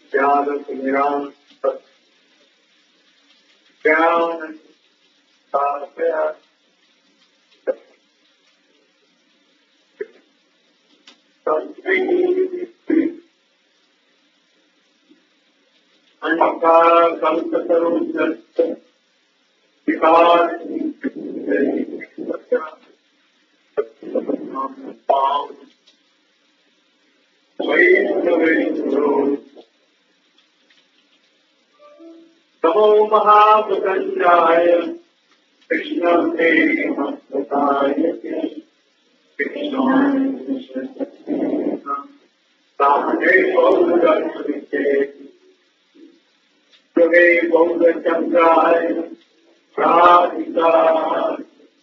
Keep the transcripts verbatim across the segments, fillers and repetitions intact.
ज्ञान निराम ज्ञान विकास नमो महाप्रचंडाय कृष्ण प्रेमदाय कृष्णाय योगे गौरचंद्राय राधिकाय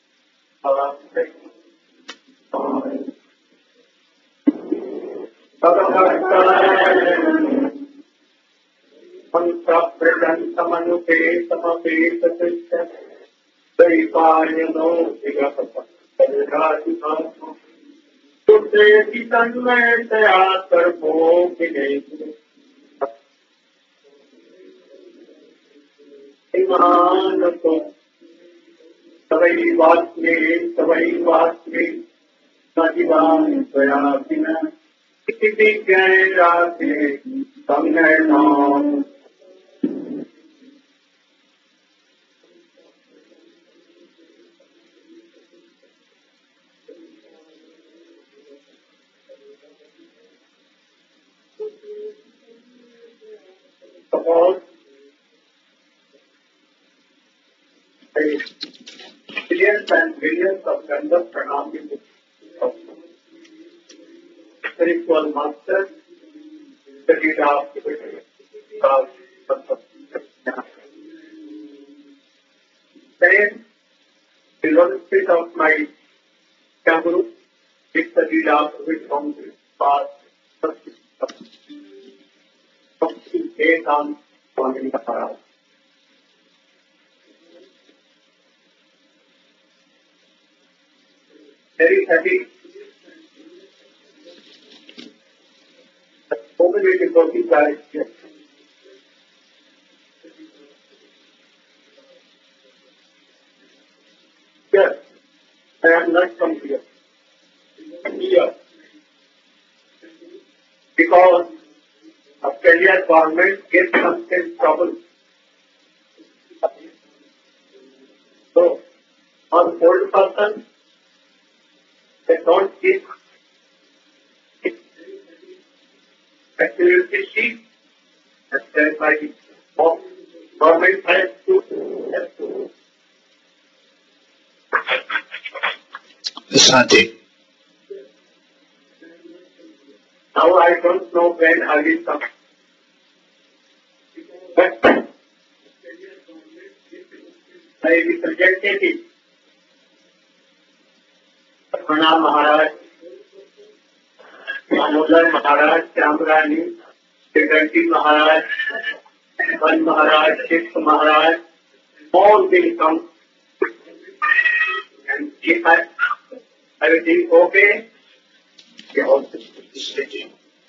मंत्रप्रदंतमनुपेतमपेतकृत्य दैपायनो विगतपत्तराधिका तुर्देति तन्मयतया सर्वो विनेतु इमानतो तवैवास्मे तवैवास्मे नदिवां त्वया विना इति विज्ञायराते संज्ञानाम् suppose billions and billions of Gandha Pranami of spiritual masters studied after then the one spirit of my Guru is studied after it from the past based on Swami Maharaj. Very happy. So many devotees are here. Yes, I am not from here. Here. Because Australian government gets constant trouble. So, on old person, they don't give activity sheet and then by the government has to has to Santi. now I don't know when I will come. But I represented it. Pranam Maharaj, Manodar Maharaj, Chamrani, Secretary Maharaj, Van Maharaj, Sixth Maharaj, all will come. And if I, everything okay, they also will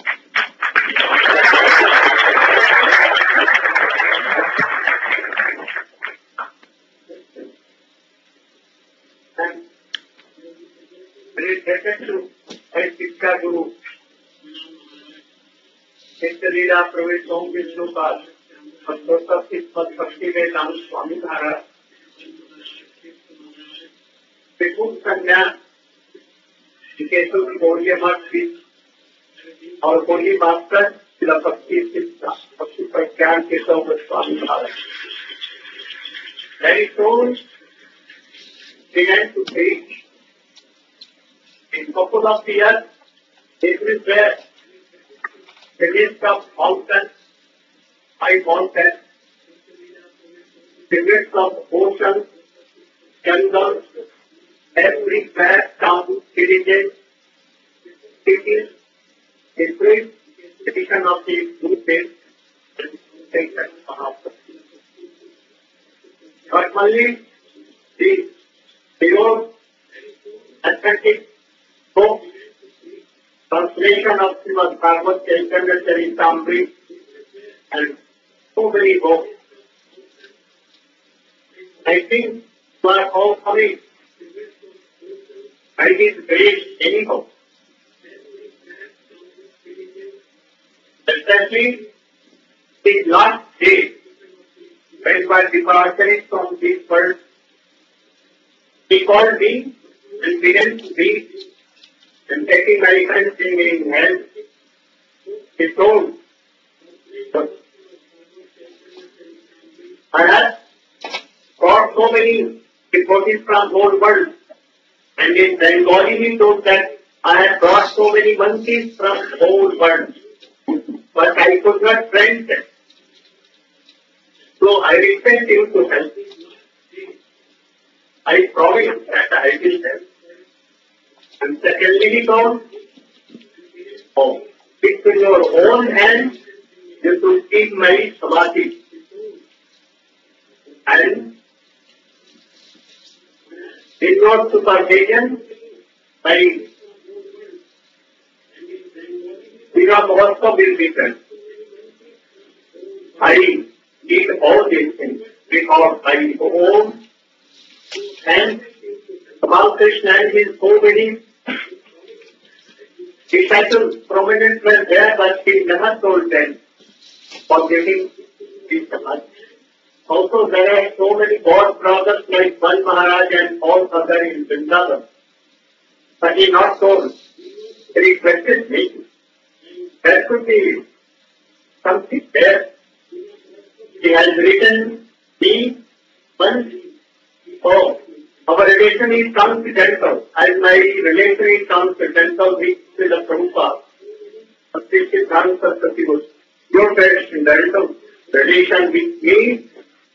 And related to a Sikha Guru, Nityalila Pravesh Om Vishnupad, Santosa Sismat Bhakti Vedanta Swami Maharaj, Bhikkhu Sanya, Keshav Gauriya Math with our Holy Master, Srila Bhakti Siddha, Bhakti Pragyan Keshav Swami Maharaj. Very soon, began to preach. In couple of years, everywhere, the list of mountains, high mountains, the list of oceans, jungles, everywhere, town, villages, cities, the great tradition of the Guru faith and taken of the But only the pure, authentic book, translation of Srimad Bhagavad Chaitanya Charitamrita and so many books. I think you are all coming. I did great anyhow. Especially the last day when my departure is from this world, he called me and began to read and taking my hands in his hand. He told, I have got so many devotees from whole world, and in Bengali he told that I have brought so many monkeys from whole world, but I could not friend them. So I request you to help me. I promise that I will help. And secondly, he told, oh, it's in your own hands, you should keep my samadhi. And in your supervision, my Srila Mahotsav will be done. I did all these things because my own and Ramakrishna and his so many disciples, prominent were there, but he never told them for getting this samadhi. Also, there are so many God brothers like Bal Maharaj and all other in Vrindavan. But he not told. He requested me. There could be something there. He has written me once. Oh, our relation is transcendental. As my relation is transcendental with the Prabhupada. This is Saraswati was your transcendental relation with me.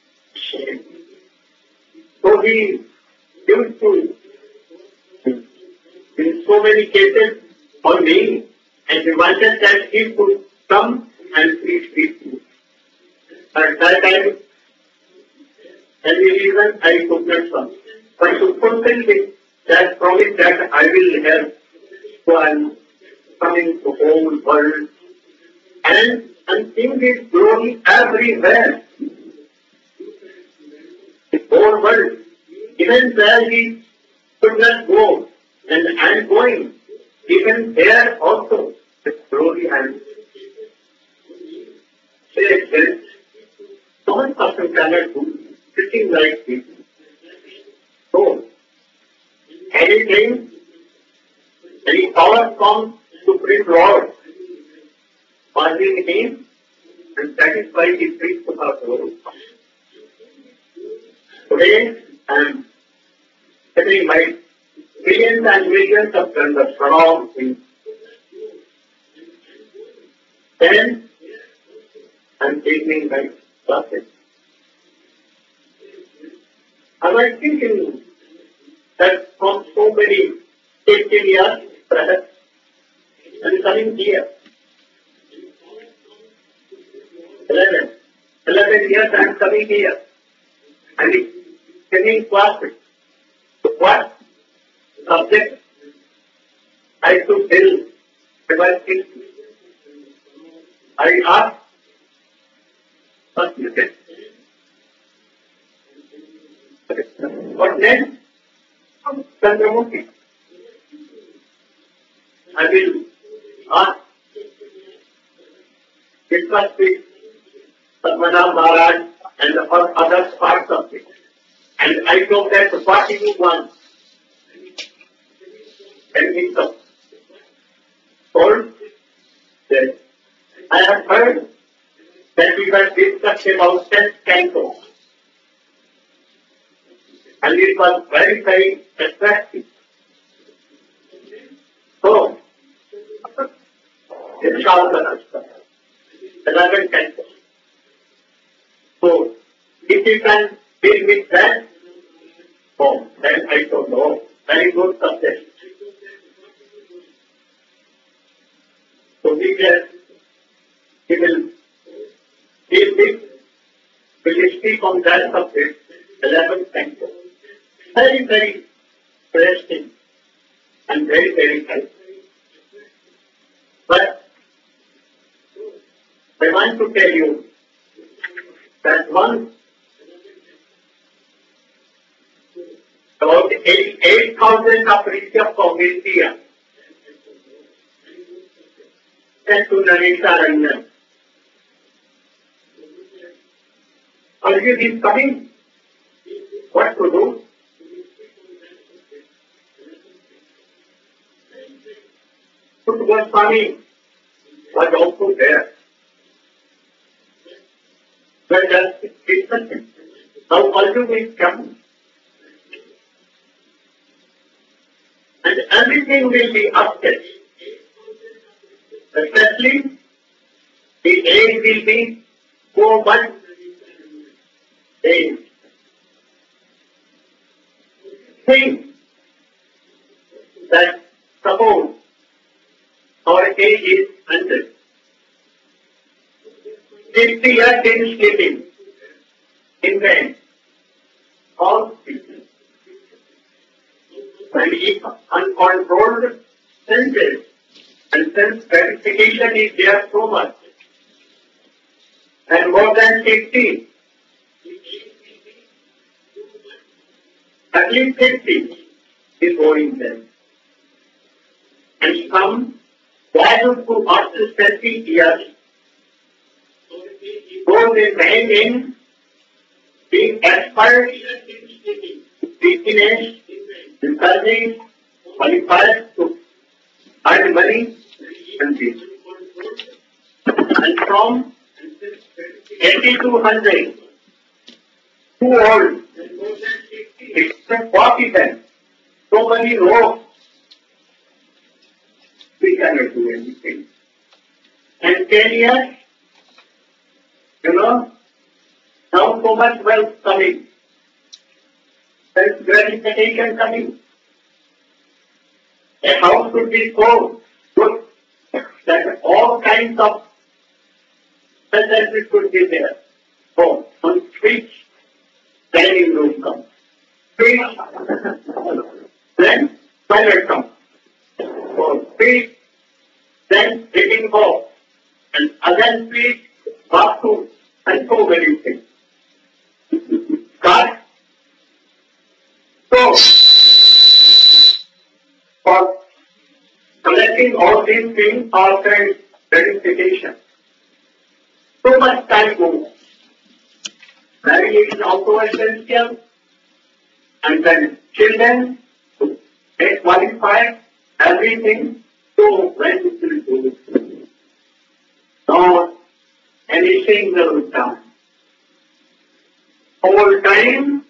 So he used to, in so many cases, on me, and he wanted that he could come and preach with me. At that time, any reason I could not come. But to fulfill this, that promise that I will help, so I am coming to whole world and and seeing His glory everywhere. The whole world, even where He could not go, and I am going, even there also, the glory I am. Say this, one person cannot do sitting like this. So, anything, any power from Supreme Lord was in Him, and that is why He preached about the world. Today, I am setting my millions and millions of members around Him. Then, I am taking my classes. I was thinking that from so many fifteen years, perhaps, and coming here, eleven, eleven years I am coming here, and taking classes. What subject I should tell about it? I asked, what you said. What next? Chandramukhi. I will ask, discuss with Padmanabh Maharaj and the other parts of it. And I told that what do you want? And he told that I have heard that we were discussed about test canto. And it was very, very attractive. So, it's called the eleven canto. So, if you can deal with that, oh, then I don't know. Very good subject. So, we can, he will deal with, will speak on that subject, eleven canto. Very, very interesting and very, very helpful. But I want to tell you that one, about eight thousand of Rishabh from India sent to Nanisha Ranjan. Arjun is coming. What to do? Put Goswami was also there. But just listen. Now Arjun is coming. And everything will be upset. Especially the age will be so much age. Think that suppose our age is hundred. Fifty years in sleeping, in bed, all people. And if uncontrolled senses and sense gratification is there so much, and more than fifty, at least fifty is going there. And some value to after thirty years, those remain in being expert, business, service, qualified to earn money and this. And from eighty to one hundred, too old, except forty then, so many rows, we cannot do anything. And ten years, you know, now so much wealth coming, there is gratification coming. A house should be so good that all kinds of facilities should be there. So, on streets, dining room comes. Streets, then toilet comes. So, streets, then drinking box, and other streets, bathroom, and so many things. God, so, for collecting all these things after gratification, so much time goes. Marriage is also essential, and then children to get qualified, everything, so when it will do. Not any single time. Whole time,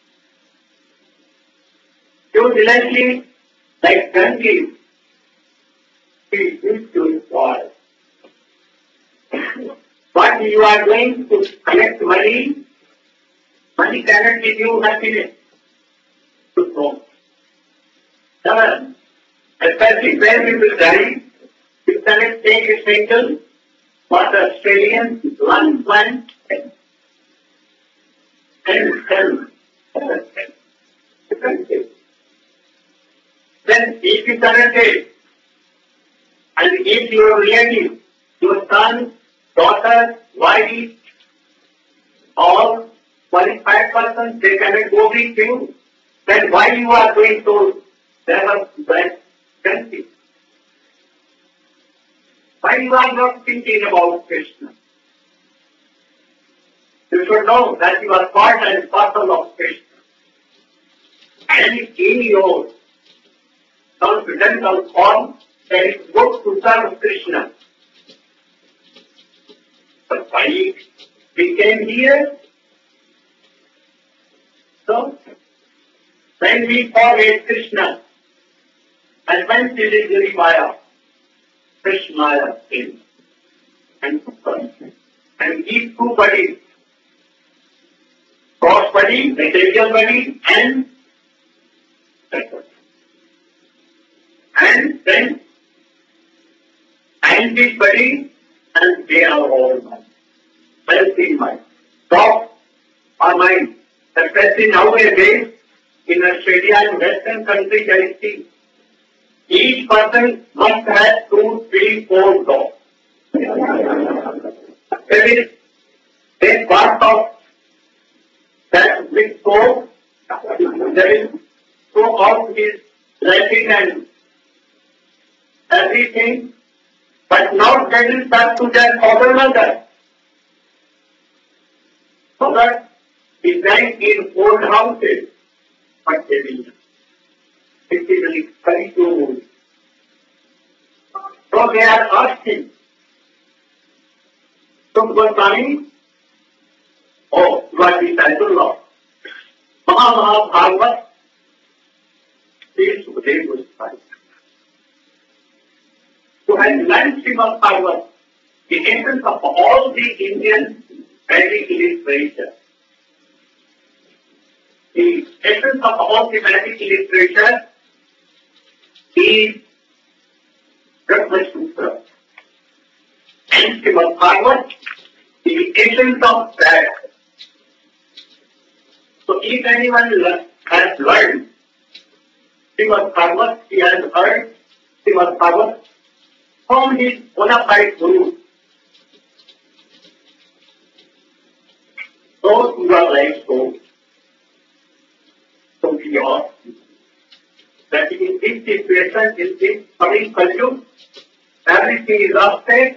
usually like donkeys, we used to involve. But you are going to collect money, money cannot give you happiness. So, especially when we will die, you cannot take a single, but Australian one plant and sell. Then if you cannot take, and if your relative, your son, daughter, wife, or qualified person, they cannot go with you, then why you are going to never bad country? Why you are not thinking about Krishna? You should know that you are part and parcel of Krishna. And in your transcendental form, there is good to serve Krishna. But why we came here? So, when we forget Krishna, and when we did Maya, Krishna came and and these two bodies, cross body, material body, and and then and this body, and they are all mind. Healthy mind. Soft or mind. Especially nowadays, in Australia and Western countries, I see each person must have two, three, four dogs. That is, they part of that big soul, there is so out his writing and everything, but not getting back to their father mother. So that he drank in old houses, but they will physically very good. So they are asking, तुम Goswami, oh, you are disciple of Mahabharata, Sri Sukadeva Goswami, who has learned Srimad Bhagavatam, the essence of all the Indian Vedic literature. The essence of all the Vedic literature is Brahma Sutra. And Srimad Bhagavatam, the essence of that. So if anyone has learned Srimad Bhagavatam, he has heard Srimad Bhagavatam from his bona fide guru. Those who are like so, so we are that in this situation, in this coming Kalyug, everything is upset.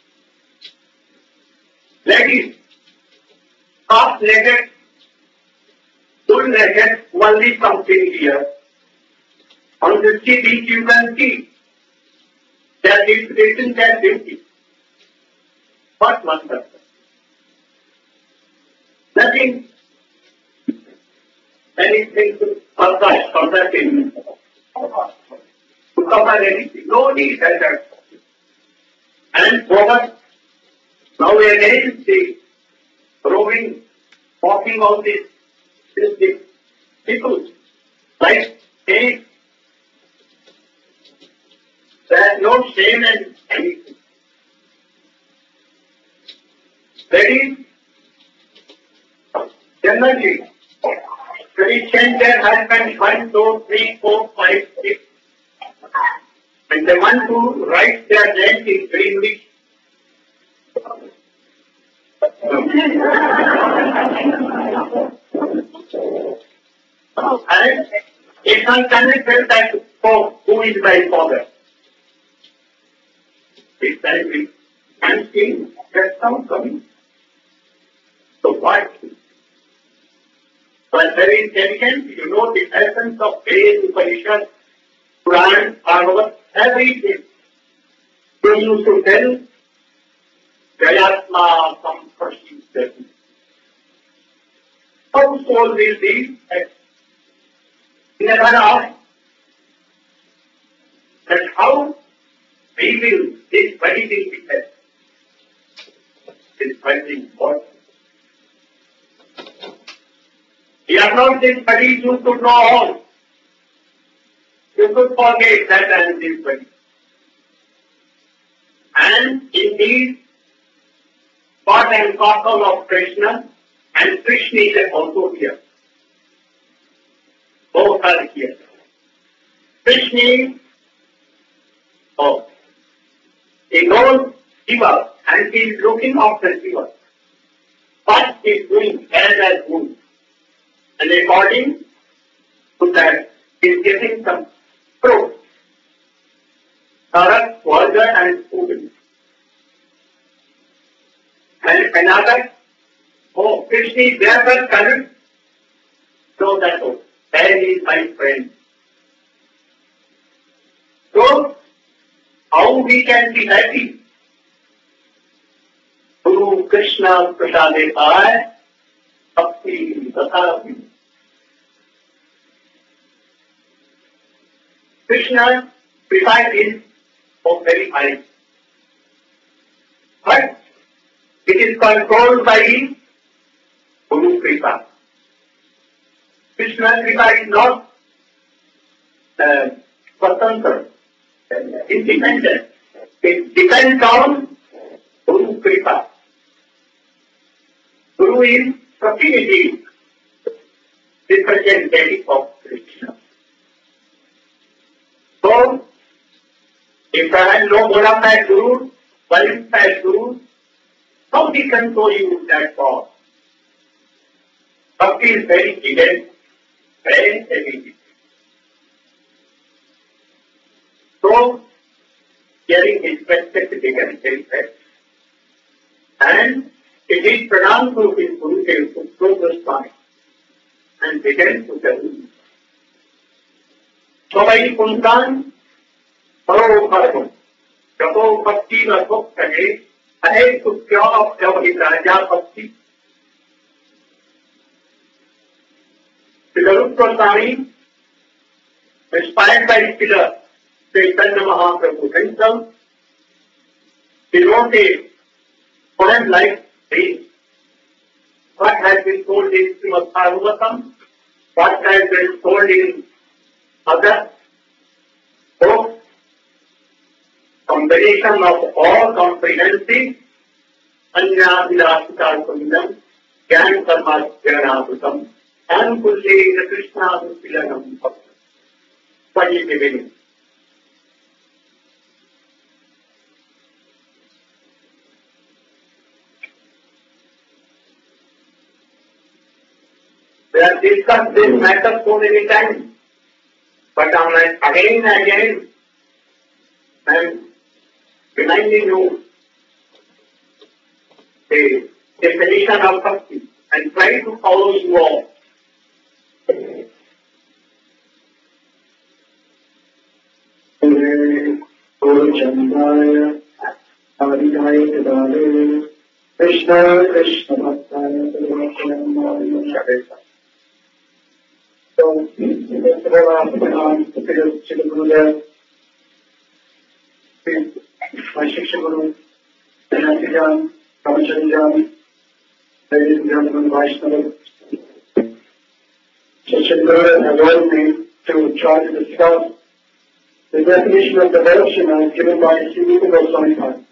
Ladies, half-legged, full-legged, only something here. On the C D you can see that it's written that beauty. What one person? Nothing. Anything to surprise, something to cover anything. No need at that. And forward, now again the roving, walking on this, this, this people, like saying, there is no shame and anything. Ladies, generally, they change their husband one, two, three, four, five, six. When they want to write their name in English, and if one cannot tell that, oh, who is my father? It's like we can see that sound coming. So what? But very intelligent, you know the essence of Ved, Upanishad, Puran, Bhagavad, everything. So you should tell Gayatma some perceived. How soul will be? Never asked that how we will, this body will be set. This body is what? We are not this body, you could know all. You could forget that I am this body. And indeed, part and parcel of Krishna, and Krishna is also here. Both are here. Krishna, oh, he knows Shiva and he is looking after Shiva. What he is doing as a good. And according to that, he is getting some fruit. Tarak, water and food. And another, oh, Krishna is there for current. So that oh, that is my friend. So, how we can be happy? Guru Krishna Prasade Pai, Bhakti Tathapi. Krishna precise is of very high. But it is controlled by Guru Kripa. Krishna Kripa is not uh, Swatantra, independent. It depends on Guru Kripa. Guru is proximity, representative of Krishna. So, if I have no bona fide Guru, qualified Guru, how he can show you that path? Bhakti is very hidden, very heavy. So, hearing his respect began very fast. And he did pranam to his Gurudev to throw the spine and began to tell him. Samai puntan, paro bhargo, japo bhakti na bhakti, ahe sukhya jab raja bhakti. Siddhartha Goswami, inspired by his pillar, Chaitanya Mahaprabhu himself, he wrote a poem like this. What has been told in Srimad Bhagavatam, what has been told in other books, combination of all comprehensive, Anya Vilasita Kundam, Gyan Karma Jnanavutam, and Kulle Krishna Vilanam. What is the meaning? We have discussed this matter so many times, but I'm like again and again, I'm reminding you the definition of bhakti and try to follow you all. Krishna Krishna Bhaktaya. So, first of all, I am the Srila Gurudev, my Shiksha Guru, Janatijan, Ramachandran, ladies and gentlemen, Vaishnava. Shiksha Guru has ordered me to try to discuss the definition of devotion as given by Sri Rupa Goswami.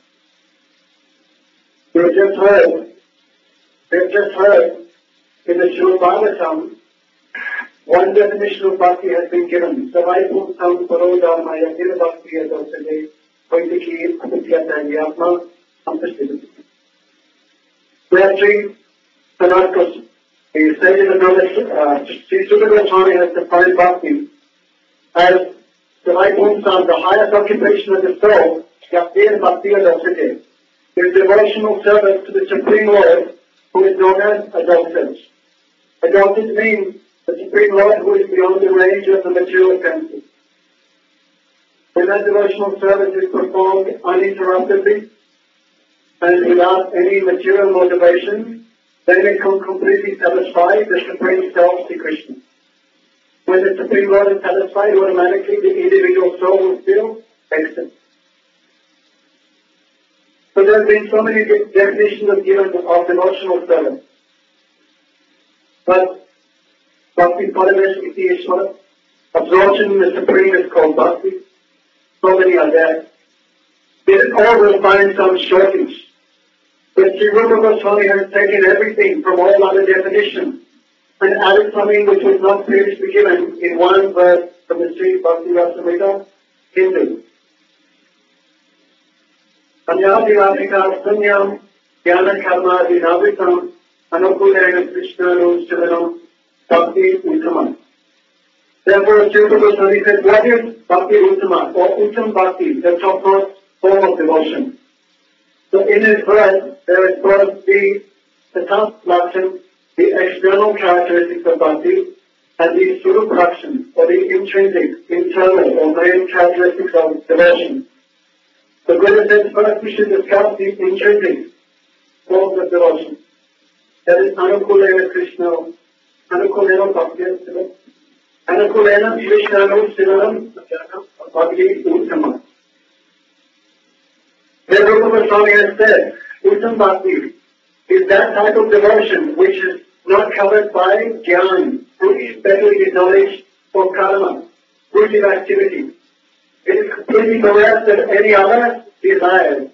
We have just heard, we have just heard in the Srimad Bhagavatam, one definition of bhakti has been given. Savai Pumsam Parodha Maya Nira Bhakti Adosade Vaidiki Adithyata Yatma Ampasthiti. We have three Sanatkas. He said in another, uh, Sri Sutta Goswami has defined bhakti as Savai Pumsam, the highest occupation of the soul, Yaptir Bhakti Adosade, is devotional service to the Supreme Lord, who is known as Adosage. Adosage means the Supreme Lord who is beyond the range of the material senses. When that devotional service is performed uninterruptedly and without any material motivation, then it can completely satisfy the Supreme Self, Sri Krishna. When the Supreme Lord is satisfied, automatically the individual soul will feel ecstasy. So there have been so many definitions given of devotional service. But Bhakti Paramesh Iti Ishvara, absorption in the Supreme is called Bhakti. So many are there. They all will find some shortage. But Sri Rupa Goswami has taken everything from all other definitions and added something which was not previously given in one verse from the Sri Bhakti Rasamrita Hindu. Anyadinadika Sanyam Jnana Karma Dinavitam Anukulena Krishnanu Shivanam Bhakti Uttama. Therefore, Sri Rupa Goswami said, what is Bhakti Uttama or Uttam Bhakti, the topmost form of devotion? So in his verse, there is brought the Tathas Lakshan, the external characteristics of Bhakti, and the Surup Lakshan, or the intrinsic, internal, or main characteristics of devotion. The Buddha says first we should discuss the intrinsic forms of devotion. That is Anukulena Krishna, Anukulena Bhakti, Anukulena Krishnanu Sivanam Bhakti Uttama. Then Rupa Goswami has said, Uttam Bhakti is that type of devotion which is not covered by jnana, especially knowledge or karma, fruitive activity. It is completely bereft of any other desires.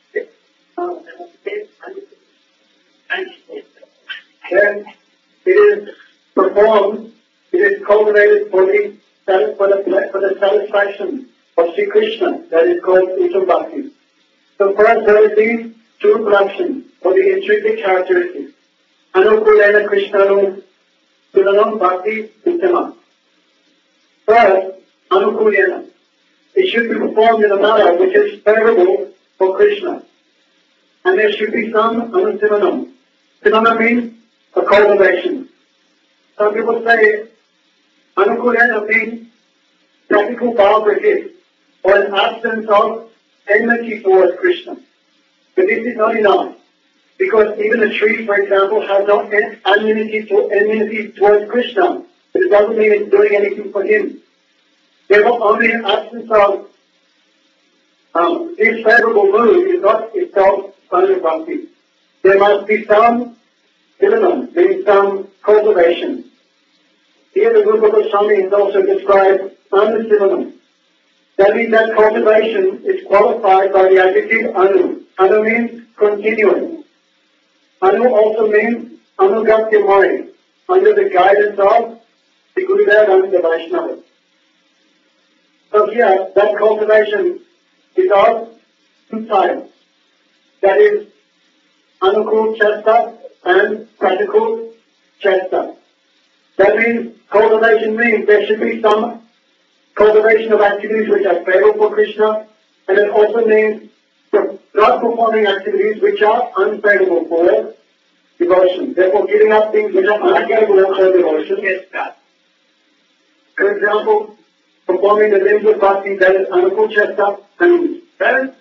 Then it is performed, it is cultivated for the, for the, for the satisfaction of Sri Krishna, that is called Uttam Bhakti. So first there is the true production for the intrinsic characteristics. Anukulena Krishnanu Sivanam Bhakti Uttama. First, Anukulena. It should be performed in a manner which is favorable for Krishna. And there should be some Anusivanam. Sivanam means a cultivation. Some people say Anukulena means practical biography or an absence of enmity towards Krishna. But this is not enough. Because even a tree, for example, has no enmity, to, enmity towards Krishna. But it doesn't mean it's doing anything for him. Therefore, only an absence of um, this favorable mood is not itself bhakti. There must be some element, meaning some cultivation. Here the Rupa Goswami is also described anusivanam. That means that cultivation is qualified by the adjective anu. Anu means continuous. Anu also means anugatyamai, under the guidance of the Gurudev and the Vaishnava. So here, that cultivation is of two types. That is, anukul chesta and pratical chesta. That means, cultivation means there should be some cultivation of activities which are favorable for Krishna, and it also means not performing activities which are unfavorable for devotion. Therefore, giving up things which are unfavorable for devotion is that. For example, performing the limbs of bhakti, that is anukul chesta and parents.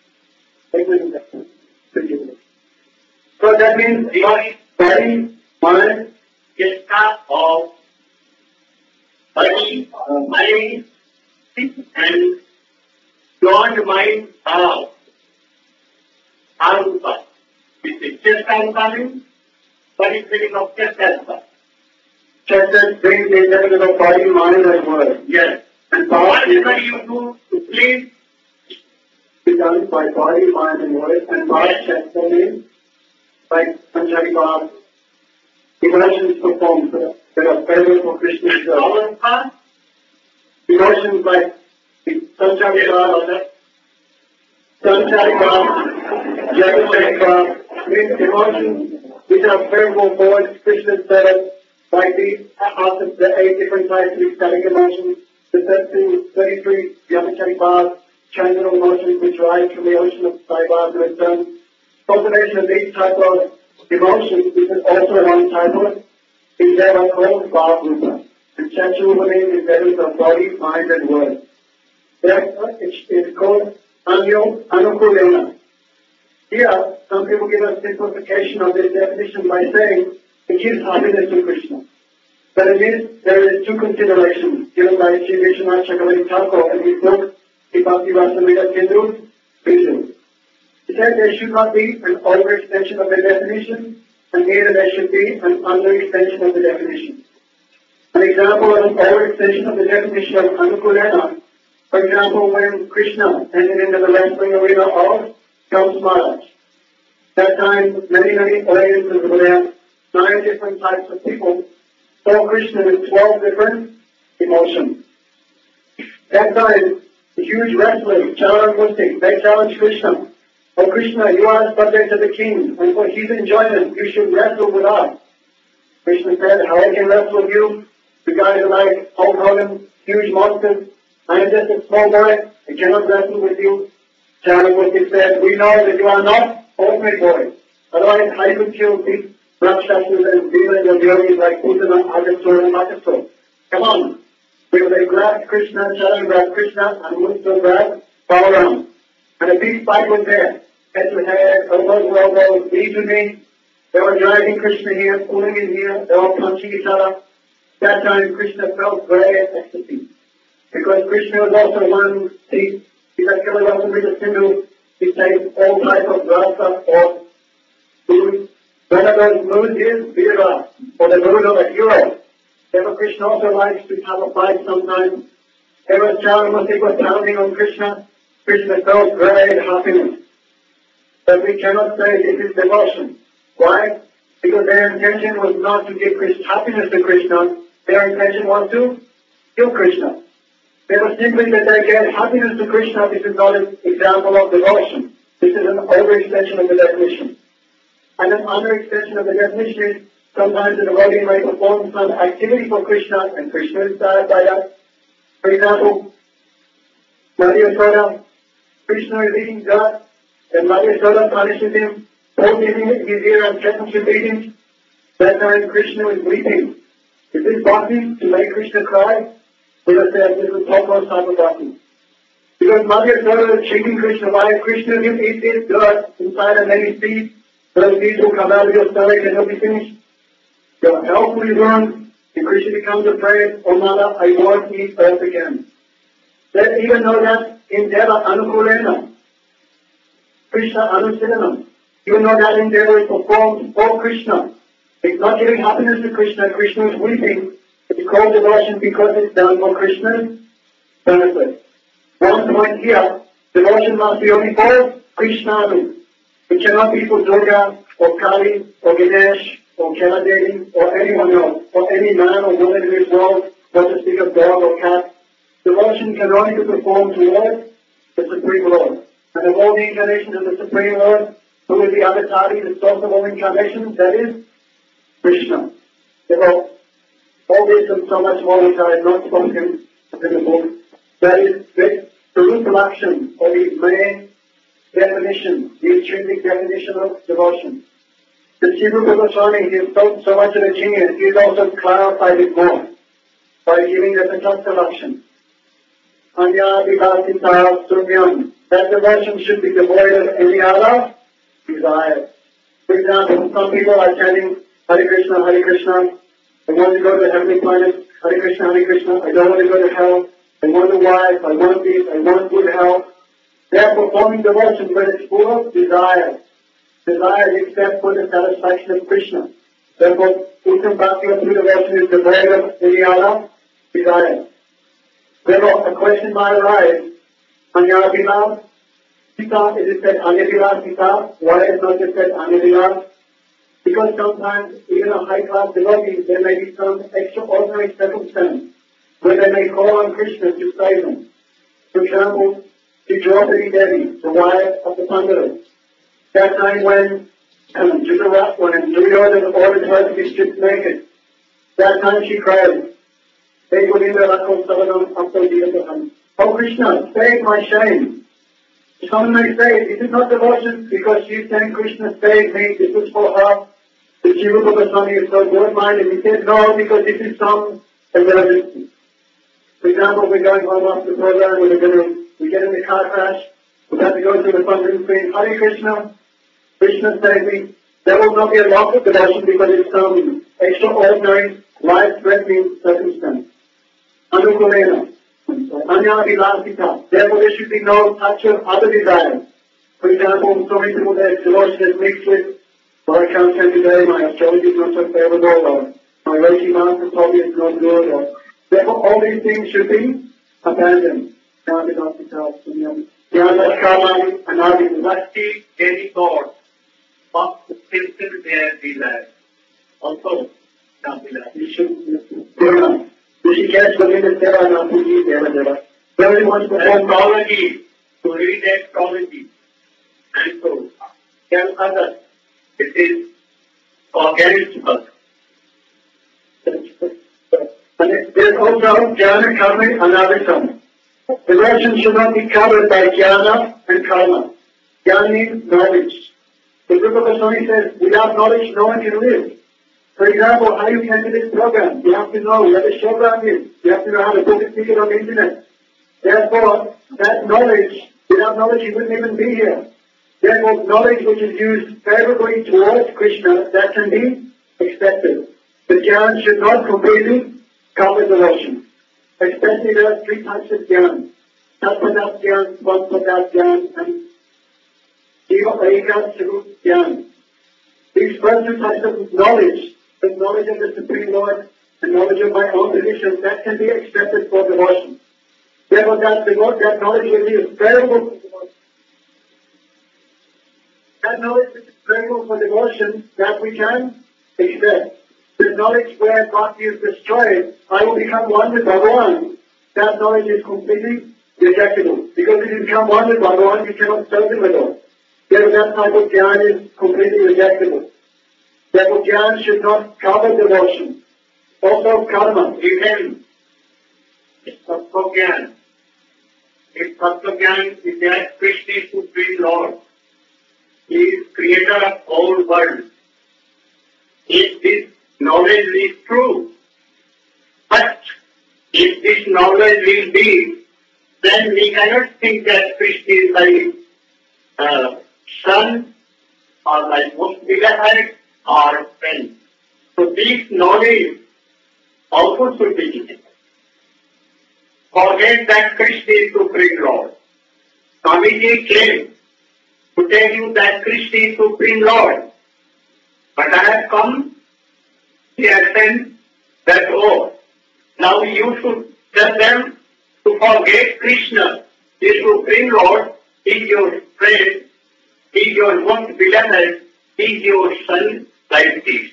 So that means body, body, mind, chesta of body, mind, and beyond mind of arupa. Which is chest arupa means body feeling of chest arupa. Chest brings the element of body, mind, and word. Yes. And what is you do to please be done by body, mind, and word, and by chest means by Sanchari Bhav. Emotions performed that are favorable for Krishna's love. Emotions like Sanchari Bhav, Sanchari Bhav, Jagasek Bhav, means emotions which are favorable for Krishna's service, like these, after the eight different types of ecstatic emotions, the thirty-three Vyamachari Bhavs, transcendental emotions which rise from the ocean of Sai Bhav to return. Cultivation of these type of emotions, which is also one type of, is thereby called Bhav Rupa. And Chacha Rupa means the of body, mind, and word. Therefore, it's called Anyo Anukulena. Here, some people give a simplification of this definition by saying it gives happiness to Krishna. But it means there is two considerations given by Sri Vishwanath Chakravarti Thakur in his book, the Bhakti Rasamrita Sindhu, Vishnu. He said there should not be an overextension of the definition, and neither there should be an underextension of the definition. An example of an overextension of the definition of Anukulena, for example, when Krishna entered into the wrestling arena of Kamsa Maharaj. That time, many, many audiences were there, nine different types of people saw Krishna with twelve different emotions. That time, the huge wrestlers, Chandramurti, they challenged Krishna. Oh Krishna, you are a subject of the king, and for his enjoyment, you should wrestle with us. Krishna said, how I can wrestle with you? You guys are like Hulk Hogan, huge monsters. I am just a small boy, I cannot wrestle with you. Chandramurti said, we know that you are not ordinary boys. Otherwise, I could kill these Rakshasas and demons and yogis like Putana, Agasura, and Makasura. Come on. Because they grabbed Krishna, Charan grabbed Krishna, and Musta grabbed Balaram. And a big fight was there. Head to head, elbows to elbows, knee to knee. They were dragging Krishna here, pulling him here, they were punching each other. That time Krishna felt great ecstasy. Because Krishna was also one, he, he's a killer of the Sindhu. He takes all types of rasa or food. One of those moods is Vira, or the mood of a hero. Therefore Krishna also likes to have a fight sometimes. Ever Chandramurti was pounding on Krishna. Krishna felt great happiness. But we cannot say this is devotion. Why? Because their intention was not to give Krishna, happiness to Krishna. Their intention was to kill Krishna. They were simply that they gave happiness to Krishna. This is not an example of devotion. This is an overextension of the definition. And an underextension of the definition is sometimes the devotee may perform some activity for Krishna, and Krishna is inspired by that. For example, Madhya Yasoda, Krishna is eating dirt, and Madhya Yasoda punishes him, holding his ear and threatens to beat him. That time Krishna is weeping. Is this bhakti to make Krishna cry? Buddha says this is topmost type of bhakti. Because Madhya Yasoda is treating Krishna, why Krishna will eat this dirt inside and then he seeds, those seeds will come out of your stomach and they'll be finished. Your health will run, and Krishna becomes afraid, oh Mother, I won't eat earth again. Let's even know that in Deva Anukulena, Krishna Anusidanam, even though that endeavor is performed for Krishna, it's not giving happiness to Krishna, Krishna is weeping, it's called devotion because it's done for Krishna's benefit. One point here, devotion must be only for Krishna. It cannot be for Durga, or Kali, or Ganesh, or Kaladevi, or anyone else, or any man or woman in this world, not to speak of dog or cat. Devotion can only be performed towards the Supreme Lord. And of all the incarnations of the Supreme Lord, who is the Avatari, the source of all incarnations, that is Krishna. Therefore, all this and so much more which I have not spoken in the book, that is the Rupa-Lakshan, or the main definition, the intrinsic definition of devotion. The Sri-Rupa Goswami, he is so, so much of a genius, he has also clarified it more by giving the Tatastha-Lakshan. Anya Vibhasita Sunyam. That devotion should be devoid of any other desire. For example, some people are chanting Hare Krishna, Hare Krishna. I want to go to the heavenly planet. Hare Krishna, Hare Krishna. I don't want to go to hell. I want a wife. I want this. I want good health. They are performing devotion, but it's full of desire. Desire is except for the satisfaction of Krishna. Therefore, Uttam Bhakti through devotion is devoid of any other desire. Therefore, a question might arise, Anya Vilas Sita, is it said Anya Vilas Sita? Why is not just said Anya Vilas? Because sometimes, even a high-class devotee, there may be some extraordinary circumstance where they may call on Krishna to save them. For example, to Draupadi Devi, the wife of the Pandavas. That time when um, Dhritarashtra, when Duryodhana ordered her to be stripped naked, that time she cried, Oh Krishna, save my shame. Someone may say, is it not devotion because she's saying Krishna save me, this is for her? The Sri-Rupa Goswami is so good-minded. He said, no, because this is some emergency. For example, we're going home after the program, we're going to, we get in the car crash, we have to go through the thundering screen, Hare Krishna, Krishna save me. There will not be a loss of devotion because it's some extraordinary, life-threatening circumstance. Anukulena, Anya Vilasita. Therefore, there should be no touch of other desires. For example, so many people that devotion is mixed with, well, I can't say today, my astrology is not so favorable, or my Reiki master told me it's not good, or therefore all these things should be abandoned. Anya Vilasita, Sunyam. Jnana Kama, Anadi, Bhakti, any God, but fulfill their desires. Also, you should, Rishikesh Govinda Seva Napuji Deva Deva. Everyone wants to perform astrology, to read astrology. And so, tell others, it is against us. And there's also Jnana Karma Anavisham. Devotion should not be covered by Jnana and Karma. Jnana means knowledge. The Rupa Goswami says, without knowledge, no one can live. For example, how you can do this program, you have to know where the showground is. You have to know how to book a ticket on the internet. Therefore, that knowledge, without knowledge you wouldn't even be here. Therefore, knowledge which is used favorably towards Krishna, that can be expected. The jnana should not completely cover devotion. Especially there are three types of jnana. Tatpadat jnana, Svampadat jnana, and Jiva Aika Sarup jnana. These first two types of knowledge, the knowledge of the Supreme Lord, the knowledge of my own position, that can be accepted for devotion. Therefore, that, that knowledge will be favorable for devotion. That knowledge which is favorable for devotion, that we can accept. The knowledge where bhakti is destroyed, I will become one with Bhagavan. That knowledge is completely rejectable. Because if you become one with Bhagavan, you cannot serve him at all. Therefore, that type of jnana is completely rejectable. Therefore, Jnana should not cover devotion. Also, karma. Even Tattva-jnana. If Tattva-jnana is that Krishna is Supreme Lord, He is creator of all world. If this knowledge is true, but if this knowledge will be, then we cannot think that Krishna is my uh, son or my most beloved or friend. So this knowledge also should be given. Forget that Krishna is Supreme Lord. Swamiji came to tell you that Krishna is Supreme Lord. But I have come, he has said that, oh, now you should tell them to forget Krishna. The Supreme Lord is your friend, is your most beloved, is your son, like this.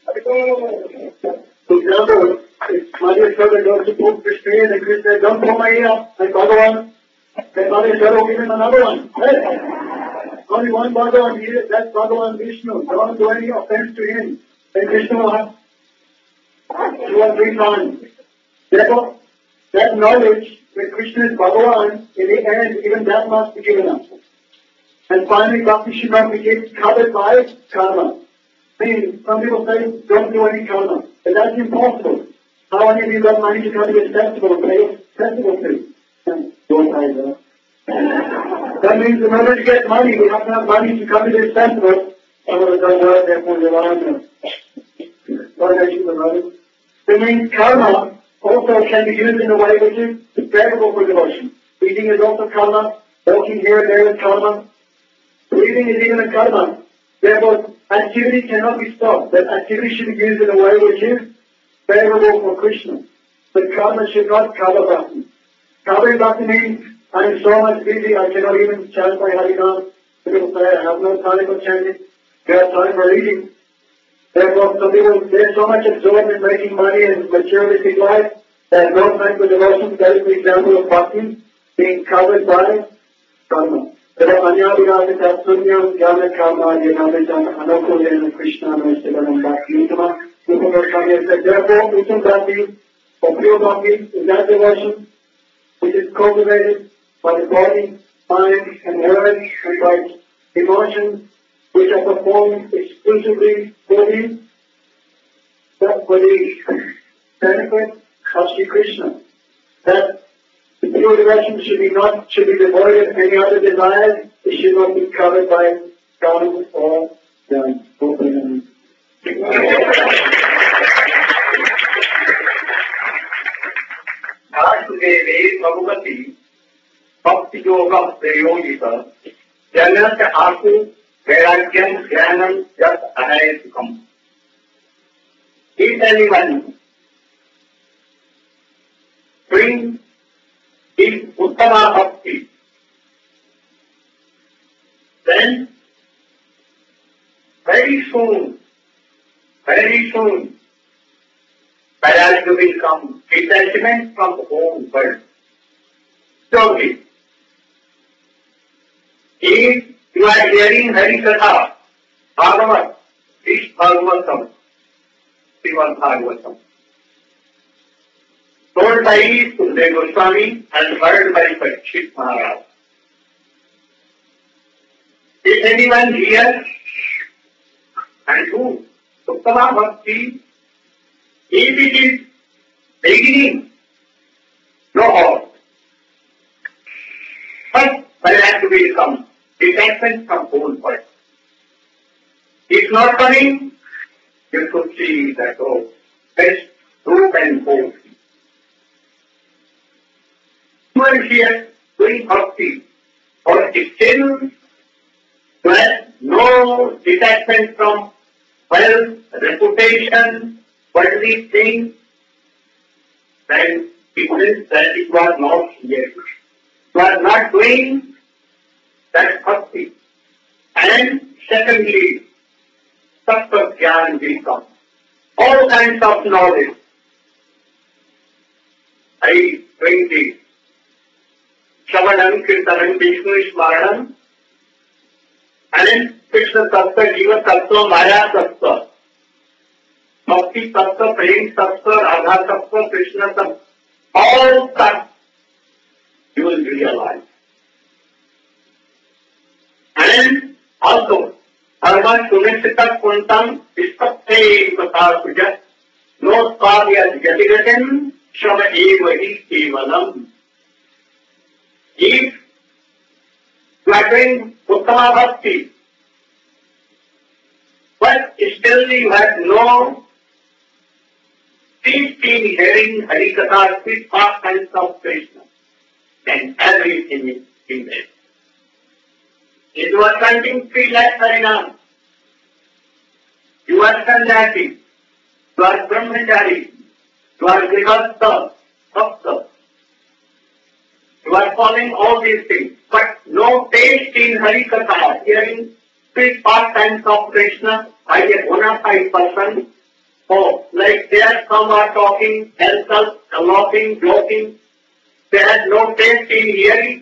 So, in other words, if Mother Sarva goes to put Krishna in and Krishna says, don't pull my ear up, like Bhagavan, then Mother Sarva will give him another one. Right? Only one Bhagavan here, that's Bhagavan Vishnu. Don't do any offense to him. Then Krishna will have two or three times. Therefore, that knowledge that Krishna is Bhagavan, in the end, even that must be given up. And finally, Bhakti should not be covered by karma. I mean, some people say, don't do any karma. But that's impossible. How many of you got money to come to this festival, pay a festival fee? Don't pay that. That means in order to get money, we have to have money to come to this festival. Some of us don't work, therefore they're on the That means karma also can be used in a way which is favorable for devotion. Eating is also karma. Walking here and there is karma. Breathing is even a karma. Therefore, activity cannot be stopped. That activity should be used in a way which is favorable for Krishna. But karma should not cover bhakti. Covering bhakti means I am so much busy, I cannot even chant my Harinam. People say, I have no time for chanting. I have time for reading. Therefore, some people, they're so much absorbed in making money and materialistic life, they have no time for devotion. That is the example of bhakti being covered by karma. Therefore, Anyabhirāti Tatsunyam Jnana Karma Yanavitam Anukulena Krishna Namastavanam Bhakti Utama. Upamurkanya said, therefore, Uttam Bhakti, or pure Bhakti, is that devotion which is cultivated by the body, mind, and word, and by emotions which are performed exclusively for the, for the benefit of Sri Krishna. That the pure devotion should be not should be devoid of any other desires. It should not be covered by karma or jnana. Vasudeve Bhagavati Bhakti Yoga Prayogita Janat Aku Vairagyam Jnanam Jat Anayasukam. If anyone brings his Uttama Bhakti, then very soon, very soon, Vairagya will come, detachment from the whole world. Slowly. If you are hearing Hari Katha, Bhagavat, this Bhagavatam, Srimad Bhagavatam, told by Sukadeva Goswami and heard by Parikshit Maharaj. If anyone hears and do Uttama Bhakti, if it is beginning, no halt. But Vairagya will come, detachment from whole world. If not coming, you should see that, oh, best root and hold. You are here doing bhakti, or still you have no detachment from wealth, reputation, worldly things, then it means that it was not here. You are not doing that bhakti. And secondly, Tattva Jnana will come. All kinds of knowledge. I bring this. Shravanam, Kirtanam, Vishnu Smaranam, and Krishna Tattva, Jiva Tattva, Maya Tattva. Bhakti Tattva, Prem Tattva, Radha Tattva, Krishna Tattva, all that you will realize. And also, Arva Sunisita Kuntam Istapte Patapuja, no Sparya Jatigatin, Shama Eva Kevalam. If you are doing Uttama Bhakti, but still you have no deep in hearing Harikatha, sweet pastimes of Krishna, then everything is in there. If you are chanting three lakh Harinam, you are Sannyasi, you are Brahmachari, you are Grihastha, Bhakta, you are following all these things, but no taste in Harikatha, hearing sweet pastimes of Krishna by a bona fide person. Oh, like there some are talking, else laughing, joking, they have no taste in hearing.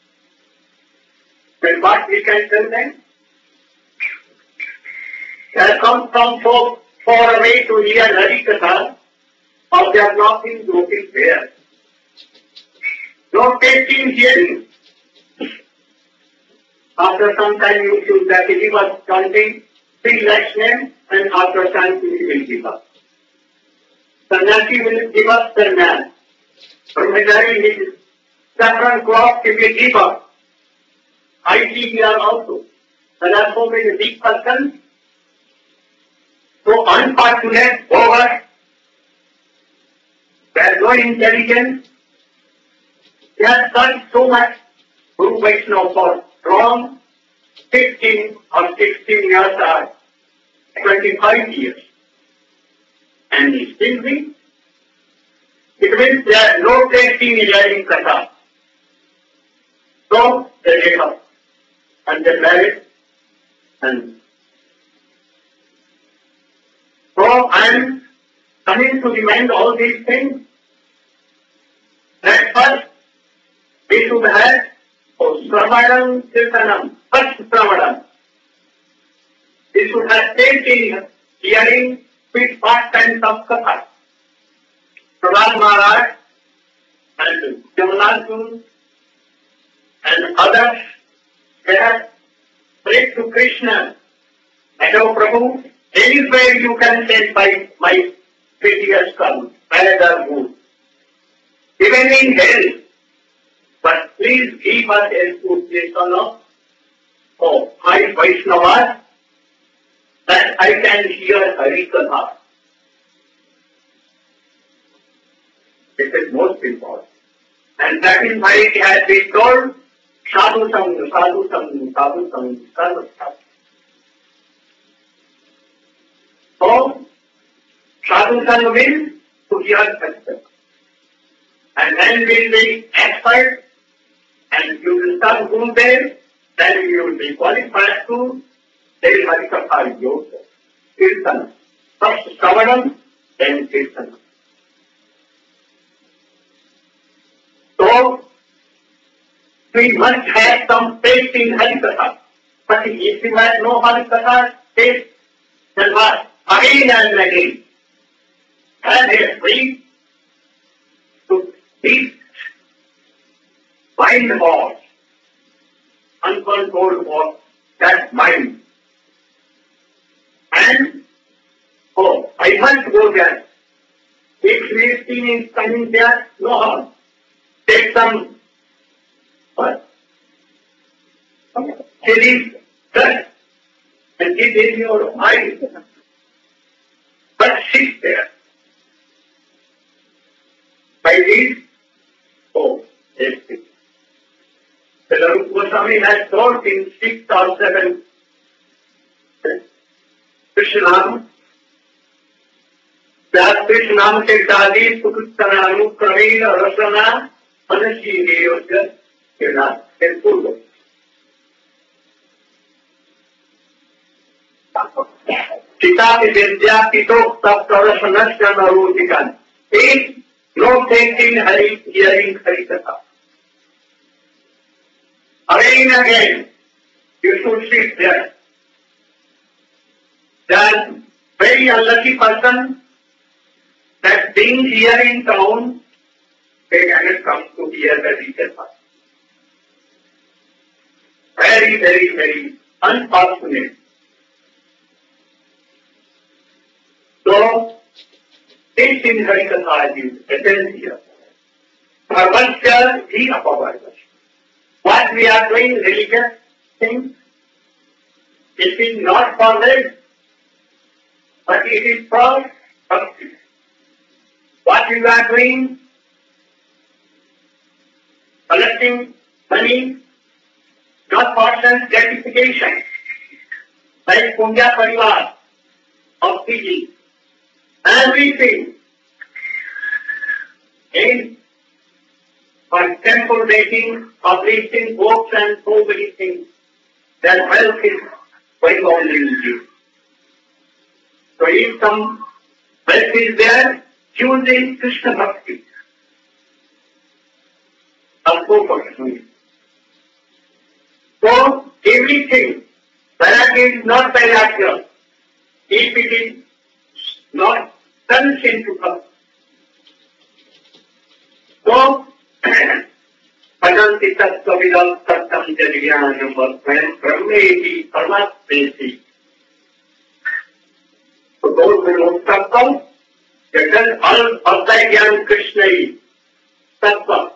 Then what we can tell them? They have come from so far away to hear Harikatha, or they are laughing, joking there. No taste in hearing. After some time you feel that he was chanting three lakhs name, and after chanting he will give up. Sannyasi will give up sannyas. Brahmachari will saffron cloth he will give up. I see here also. There are so many big persons, so unfortunate, over, they have no intelligence, they have done so much Guru Vaishnava for from fifteen or sixteen years or twenty-five years. And still we, it means there is no taste in hearing Katha. So they give up and they marry. And so I am coming to remind all these things that first we should have Sravanam Kirtanam, first Sravanam. We should have taste in hearing sweet pastimes of Katha. Prahlad Maharaj and Jamunarjun and others, they have prayed to Krishna, and oh Prabhu, anywhere you can send my, my previous come, another good. Even in hell, but please give us a good lesson of oh, my Vaishnavas, that I can hear Harikatha. This is most important. And that is why it has been told, Sadhu Sangha, Sadhu Sangha, Sadhu Sangha, Sadhu Sangha. So, Sadhu Sangha means to hear Harikatha. And then we will be expert, and you will start Gurudev, then you will be qualified to tell Harikatha yourself. Kirtan. First Sravanam, then Kirtan. So, we must have some taste in Harikatha. But if you have no Harikatha taste, then what? Again and again. And they are free to eat mind wars, uncontrolled wars, that mind. And, oh, I must go there. If Philistine is coming there, no harm. Take some what? Chili dust and give in your eyes. But sit there. By this, oh, yes. The Larup Goswami has told in six or seven Krishnam, that Krishnam ke Dadi Sukuttananu Pravina Rasana Anashi Niyosya Kirna Purva. Sita Vidya Pitok Taptarashanasya Narutikan. Eight, no taking Hari, hearing Harikatha. Again and again, you should sit there. Then, when very unlucky person that being here in town, they cannot come to hear the teacher path. Very, very, very unfortunate. So, this in Harikatha is essential. Parvasya hi apavarvasya. What we are doing, religious things, it is not for this, but it is for bhakti. What you are doing, collecting money, not for sense gratification, like Punya Parivar of Fiji. Everything is for temple making, publishing books and so many things. That wealth is going on in you. So if some wealth is there, choosing Krishna Bhakti. So everything, Vairagya is not Vairagya. If it is not turns into Bhakti. So, Padanti Tattva Vidal Tattam Jadiyanam Vasvayam Brahmeti Paramatmeti. So those who know Tattva, they tell all of thy Gyan Krishna is Tattva.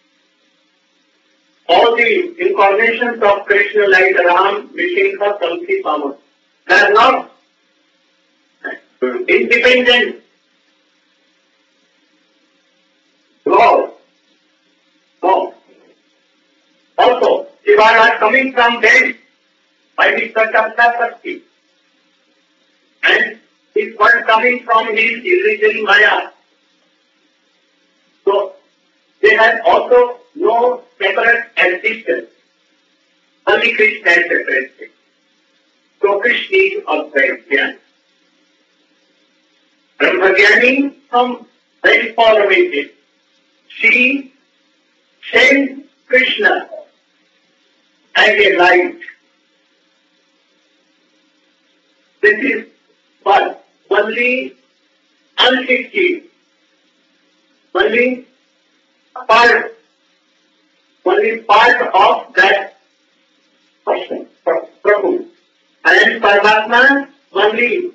All the incarnations of Krishna like Ram, Vishekha, Kamsi, Pama, they are not independent. No. No. Also, if I are coming from them, by the touch of Bhakti, and this one coming from his illusory Maya. So, they have also no separate existence. Only Krishna is separate. So, Krishna is outside Jnana. Brahmagyani from very far away. She sends Krishna as a light. This is what only unsixty, only part, only part of that person, Prabhu. And Paramatma only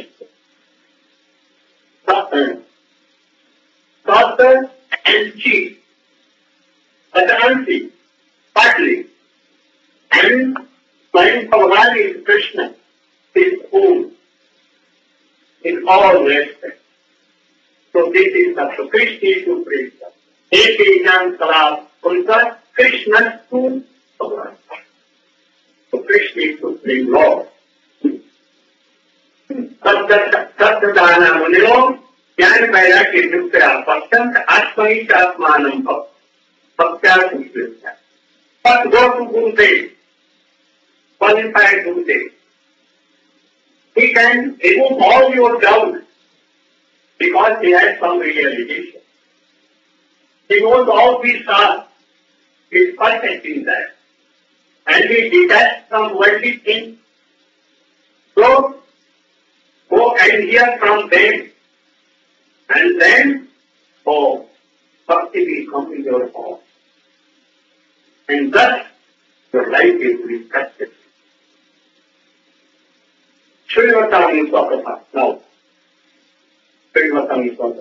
Doctor and chief, but unseen, partly. And Swayam Bhagavan is Krishna, his own, in all respects. So this is the so Krishna is Supreme. Ek Jnana Salab, unka Krishna to Bhagavan. So Krishna is Supreme Lord. Sattadana Munilo, Jnana Vairagya Yukta Bhaktanta Atmani Atmanam Bhaktya Sukrishna. But go to Gurudev, qualified Gurudev. He can remove all your doubts because he has some realization. He knows all these are, he is perfect in that. And he detached from worldly things. So, go and hear from them. And then, oh, Bhakti will come in your heart. And thus, your life will be practiced. Srinivasana Swakata. Now, Srinivasana Swakata.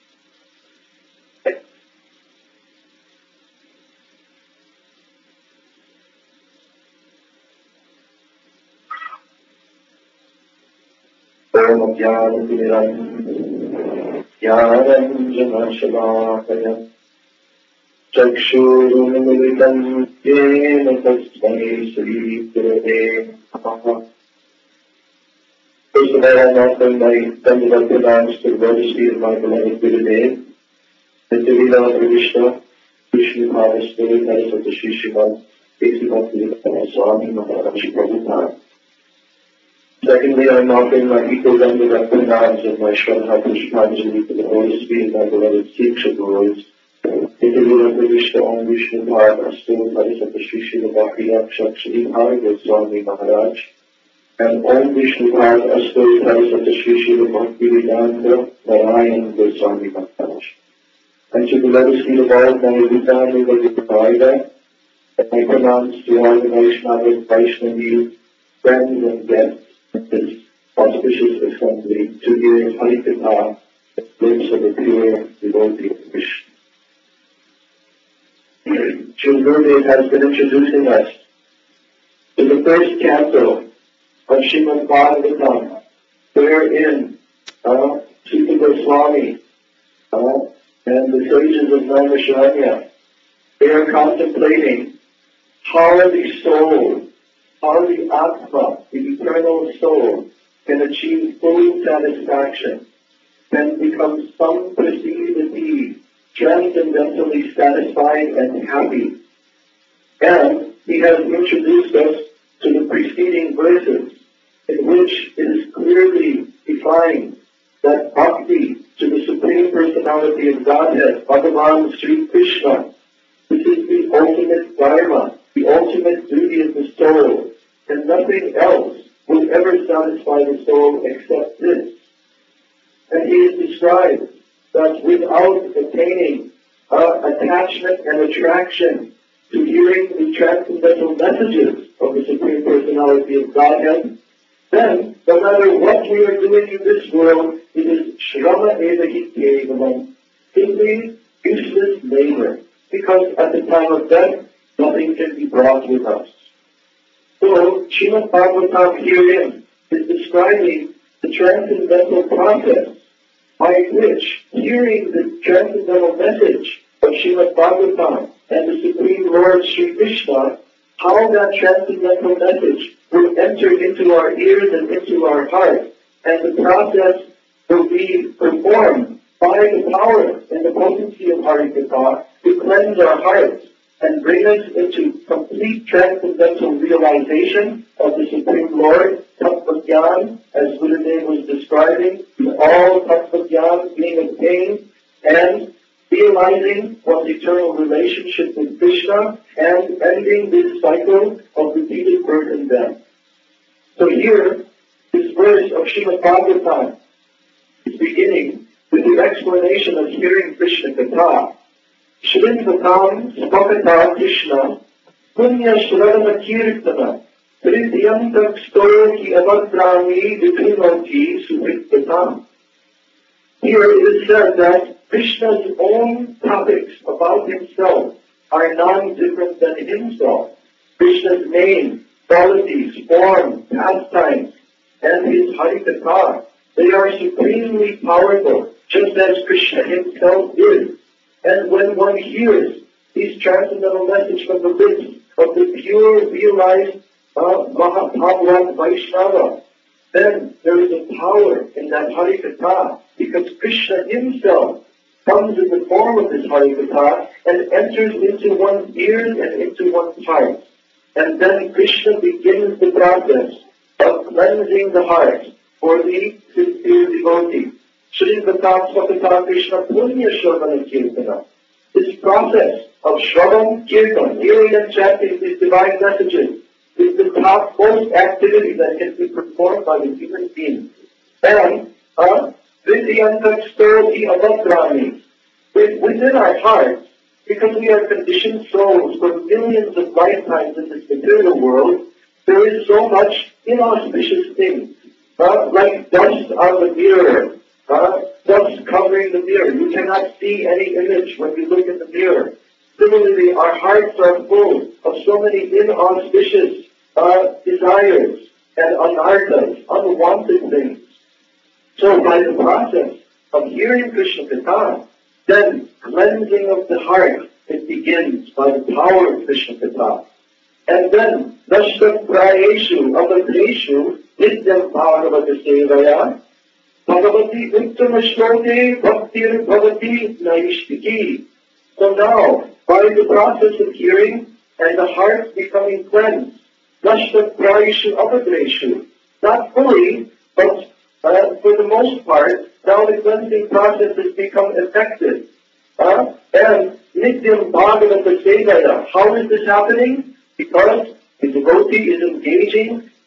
Om Jnana Jnananjana Chakshurumilitam Yena Tasmai Shri Gurave Namaha. First of all, I offer my thunderous thanks to the Majesty of my beloved Gurudev, and to the Lord Krishna, Krishna Maharashtra, Naraswati Shri Srimad, Basic Bhakti Swami Maharaj Prabhupada. Secondly, I am offering my equal thunderous thanks of my Shraddha Pushpanjali to the Holy Spirit, my beloved Sikhs of the world. Interview of Krishna Om Vishnu Bharata Still Naraswati Shri Srimad Bhakti Rakshak Shri Bhagavad Swami Maharaj. and Om Vishnu Pad Astai Saraswati Shri Shri Bhakti Vedanta Narayan Goswami Maharaj. And to the legacy of all my family that we provide that, and I pronounce to all the Vaishnavas, Vaishnavis, friends and guests of this auspicious assembly to hear Harikatha, the lips of a pure devotee of Krishna. Srila Gurudev has been introducing us to the first canto of Srimad Bhagavatam, wherein uh, Sita Goswami uh, and the sages of Naimisharanya, they are contemplating how the soul, how the Atma, the eternal soul, can achieve full satisfaction, can become samprasidati, transcendentally satisfied and happy. And he has introduced us to the preceding verses, in which it is clearly defined that bhakti to the Supreme Personality of Godhead, Bhagavan Sri Krishna, this is the ultimate dharma, the ultimate duty of the soul, and nothing else will ever satisfy the soul except this. And he has described that without attaining uh, attachment and attraction to hearing the transcendental messages of the Supreme Personality of Godhead, then no matter what we are doing in this world, it is shrama evahi kevalam, simply useless labor, because at the time of death, nothing can be brought with us. So, Srimad Bhagavatam herein is describing the transcendental process by which, hearing the transcendental message of Srimad Bhagavatam and the Supreme Lord Sri Krishna, how that transcendental message will enter into our ears and into our hearts, and the process will be performed by the power and the potency of Harikatha to cleanse our hearts and bring us into complete transcendental realization of the Supreme Lord, Tattva Gyan, as Gurudev was describing, all Tattva Gyan being obtained, and realizing one's eternal relationship with Krishna, and ending this cycle of repeated birth and death. So here, this verse of Srimad Bhagavatam is beginning with the explanation of hearing Krishna Katha. Shrinvatam Spakata Krishna Punya Shravana Kirtana Prityantak Stoki Avadrami Vipinoti Suprittatam. Here it is said that Krishna's own topics about himself are none different than himself. Krishna's name, qualities, form, pastimes, and his Harikatha, they are supremely powerful, just as Krishna himself is. And when one hears these transcendental messages from the lips of the pure, realized uh, Mahabhagavad Vaishnava, then there is a power in that Harikatha, because Krishna himself comes in the form of this Harikatha and enters into one's ears and into one's heart. And then Krishna begins the process of cleansing the heart for the sincere devotee. Shrinvatam Swakata Krishna Punya Shravana Kirtana. This process of Shravan Kirtan, hearing and chanting these divine messages, is the topmost activity that can be performed by the human being. And Vidyantak Sturti Avadrami, within our hearts, because we are conditioned souls for millions of lifetimes in this material world, there is so much inauspicious things, uh, like dust on the mirror, uh, dust covering the mirror. You cannot see any image when you look in the mirror. Similarly, our hearts are full of so many inauspicious uh, desires and anarthas, unwanted things. So by the process of hearing Krishna Katha, then cleansing of the heart, it begins by the power of Krishna Katha. And then, Dashta Prayeshu Avadreshu Nityam Bhagavata Sevaya Bhagavati Uttama Shloke Bhaktir Bhavati Naishtiki. So now, by the process of hearing and the heart becoming cleansed, Dashta Prayeshu Avadreshu, not fully, but uh, for the most part, now the cleansing process has become effective. Uh, and Nityam Bhagavata Sevaya, how is this happening? Because the devotee is engaging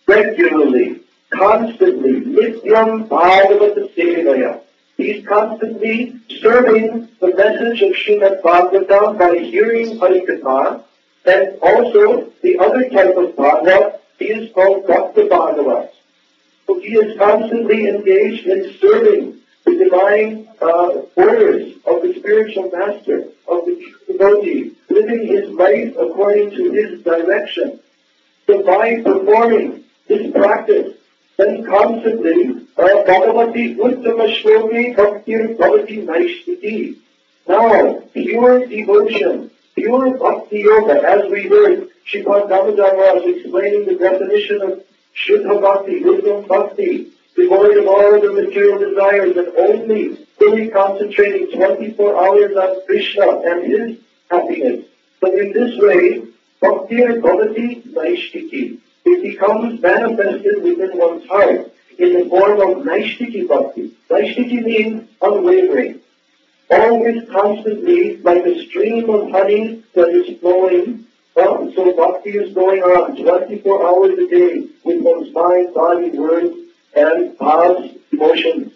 regularly, constantly, nityam bhagavata sevaya. He's constantly serving the message of Srimad Bhagavatam by hearing Harikatha, and also the other type of Bhagavad is called Bhakta Bhagavat. So he is constantly engaged in serving the divine uh, orders of the spiritual master, of the devotee, living his life according to his direction. So by performing this practice, then constantly, Bhagavati Uttama Shloki Bhaktir Bhavati Naishtiti. Now, pure devotion, pure Bhakti Yoga, as we heard, Sripad Damodar was explaining the definition of Shuddha Bhakti, Uttama Bhakti, devoid of all the material desires and only fully concentrating twenty-four hours on Krishna and his happiness. So in this way, Bhaktir Bhavati Naishtiti. It becomes manifested within one's heart in the form of Naishtiki Bhakti. Naishtiki means unwavering. Always constantly, like a stream of honey that is flowing. Uh, so Bhakti is going on twenty-four hours a day with one's mind, body, words, and thoughts, emotions.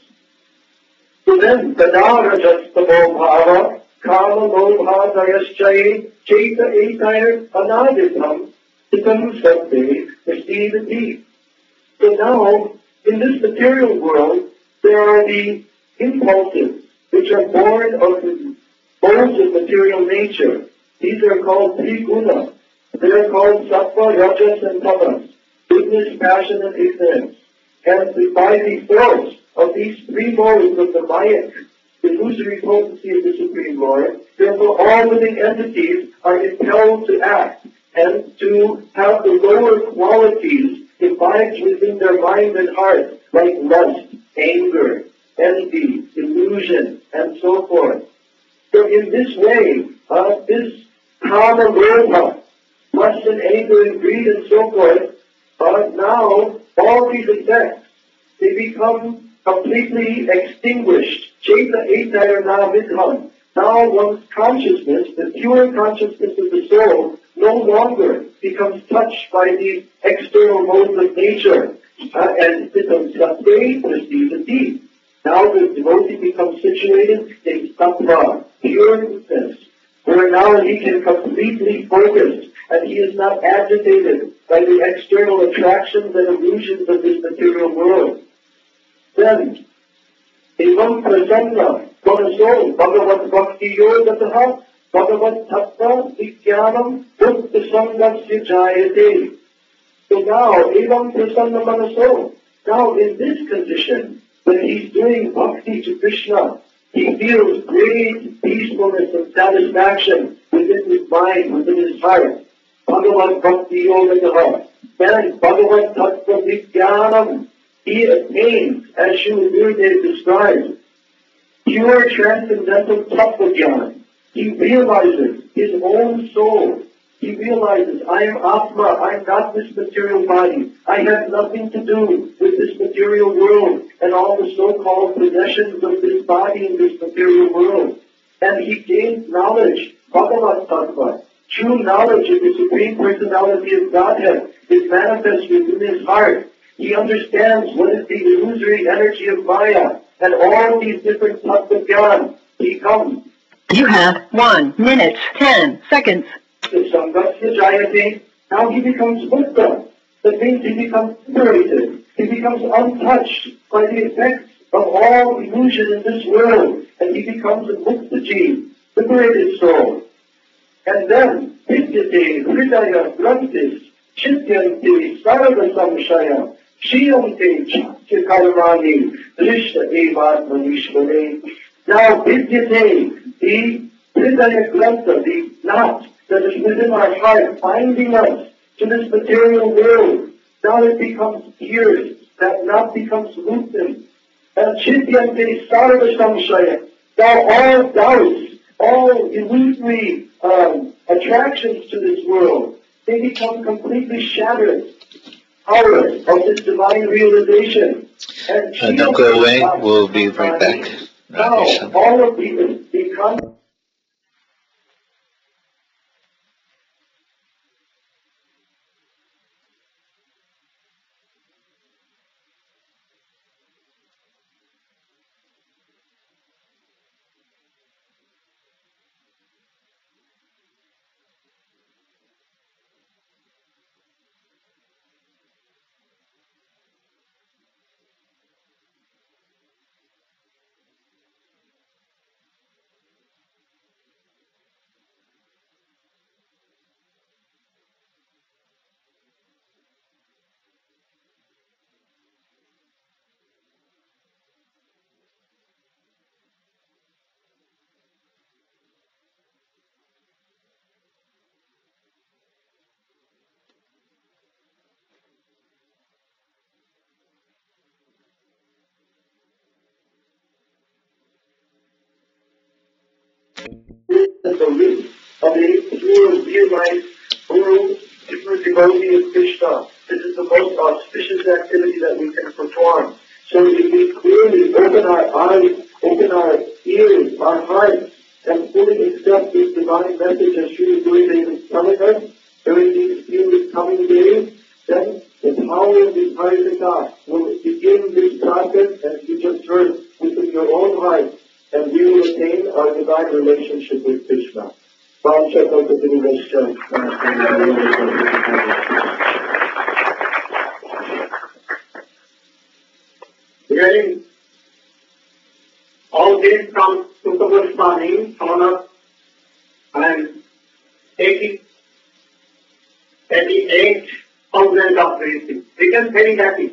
So then, Tadara Jastamo Bhava, Kama Lobha Dayaschaye, Chaita Ekair Anaditam, Tikam Sabde, Prasthidati. So now, in this material world, there are the impulses which are born of the modes of material nature. These are called triguna. They are called sattva, rajas, and tamas, goodness, passion, and ignorance. And by the force of these three modes of the mayak, the illusory potency of the Supreme Lord, therefore all living entities are impelled to act and to have the lower qualities imbibed within their mind and heart, like lust, anger, envy, illusion, and so forth. So in this way, uh, this kama lobha, lust and anger and greed and so forth, uh, now all these effects, they become completely extinguished. Chaita etayar na vidham. Now one's consciousness, the pure consciousness of the soul, no longer becomes touched by these external modes of nature. Uh, and it becomes sattva, prasthidati. Now the devotee becomes situated in sattva, pureness, where now he can completely focus and he is not agitated by the external attractions and illusions of this material world. Then, evam prasanna, manaso, bhagavat bhakti yogataha, bhagavat tattva vijnanam buddha sangasya jayate. So now, evam prasanna manaso, now in this condition, when he's doing bhakti to Krishna, he feels great peacefulness and satisfaction within his mind, within his heart. Bhagavat bhakti yogataha. Then bhagavat tattva vijnanam. He attains, as Srila Gurudev describes, pure transcendental tattva jnana. He realizes his own soul. He realizes, I am Atma, I am not this material body. I have nothing to do with this material world and all the so-called possessions of this body in this material world. And he gains knowledge, Bhagavat Tattva. True knowledge of the Supreme Personality of Godhead is manifest within his heart. He understands what is the illusory energy of Maya and all these different tattva jnana. He comes. You have one minute, ten seconds. Sangasya jayate. Now he becomes Buddha. That means he becomes liberated. He becomes untouched by the effects of all illusion in this world. And he becomes a Muktaji, liberated soul. And then, Vidyate, Hridaya, Grantis, Chityante, Sarva Samshaya, Shiyante, Chitya Karmani, Drishta Evatmanishvare. Now, Vidyate, the Hridaya Grantha, the knot that is within our heart, binding us to this material world. Now it becomes pierced, that knot becomes loosened. And Chityante Sarva Samshaya. Now all doubts, all illusory um, attractions to this world, they become completely shattered. Power of this divine realization. And uh, don't go away, we'll be right back. Now all of these become the root of any pure, realized guru, true devotee of Krishna. This is the most auspicious activity that we can perform. So if we clearly open our eyes, open our ears, our hearts, and fully accept this divine message as Sri Gurudev is telling us during these few coming days, then the power of the Harika will begin this process, as you just heard, within your own heart, and we will attain our divine relationship with Krishna. Hearing all this from Sutta Goswami, son of and eighty, eighty-eight thousand of reasons. Written very happy.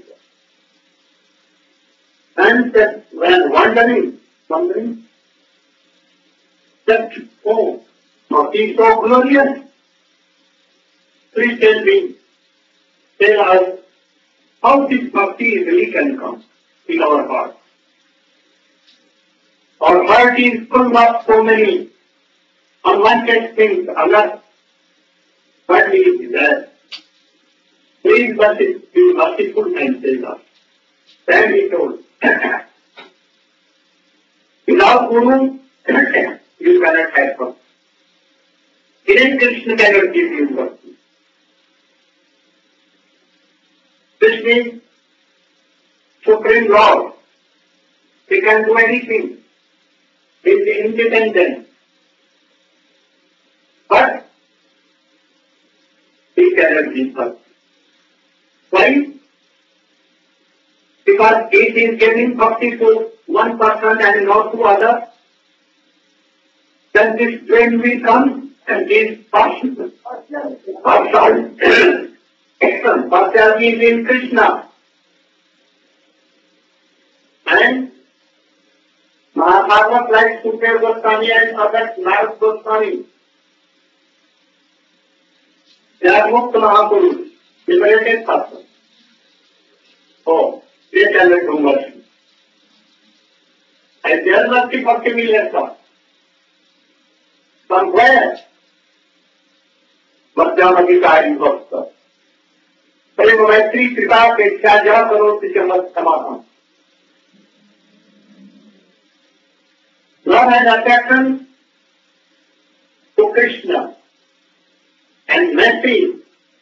And that when wondering, wondering, that, oh, bhakti is so glorious. Please tell me, tell us how this bhakti really can come in our heart. Our heart is full of so many unwanted things, Allah. What is that? Please be merciful and tell us. Then he told, without Guru, you cannot have bhakti. Even Krishna cannot give you bhakti. This means Supreme Lord. He can do anything. He is independent. But he cannot give bhakti. Why? Because it is giving bhakti to one person and not to other. Then this flame will come and this partial, partial, partial is in Krishna. And Mahabharata like Sukdev Goswami and others, Narad Goswami, they are Mukta Mahapurus, liberated person. Oh, they cannot do mercy. And their mercy bhakti will let come. From where? Madhyamagitari Bhakta. Prem Maitri Kripa Peksha Ja Karoti Chamat Samadhan. Love has attraction to Krishna and mercy.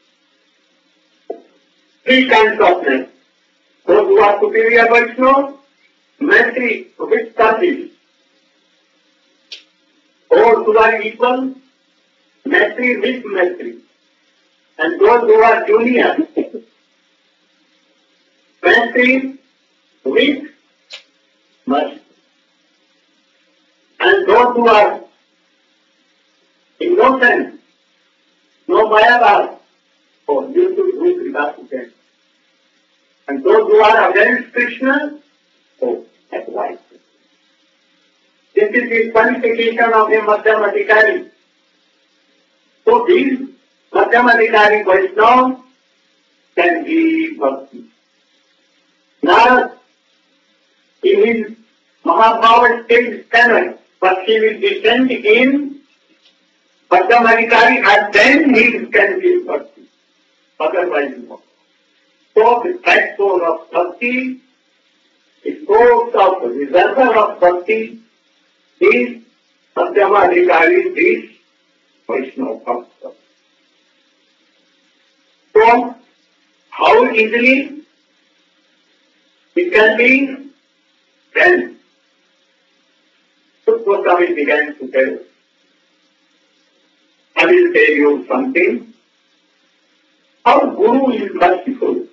Three kinds of mercy. Those who are superior Vaishnava, mercy with service. Those who are equal, mercy with mercy. And those who are junior, mercy with mercy. And those who are innocent, no Mayavad, oh, you should do Kripa Sukha. And those who are against Krishna, oh, that's right. This is the qualification of a Madhyam Adhikari. So these Madhyam Adhikari Vaishnava can give bhakti. Now, in his Mahabharata stage standard, but he will descend in Madhyam Adhikari and then he can give bhakti. Otherwise, no. So the threshold of bhakti, the source of the reservoir of bhakti is Madhyama Adhikari, is Vaishnava Bhakta. So, how easily it can be? Then, Sutta Goswami began to tell. I will tell you something. How Guru is merciful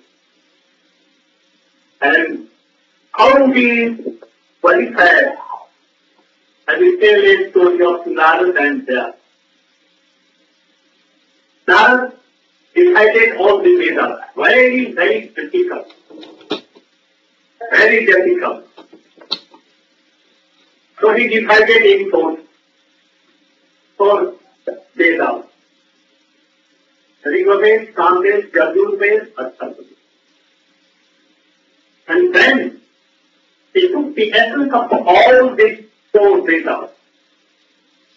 and how he qualified. I will tell a story of Narad and Jaya. Narad decided all the Vedas. Very, very difficult. Very difficult. So he divided in four. Four Vedas. Rigveda, Samveda, Yajurveda, Atharvaveda. And then he took the essence of all these four Vedas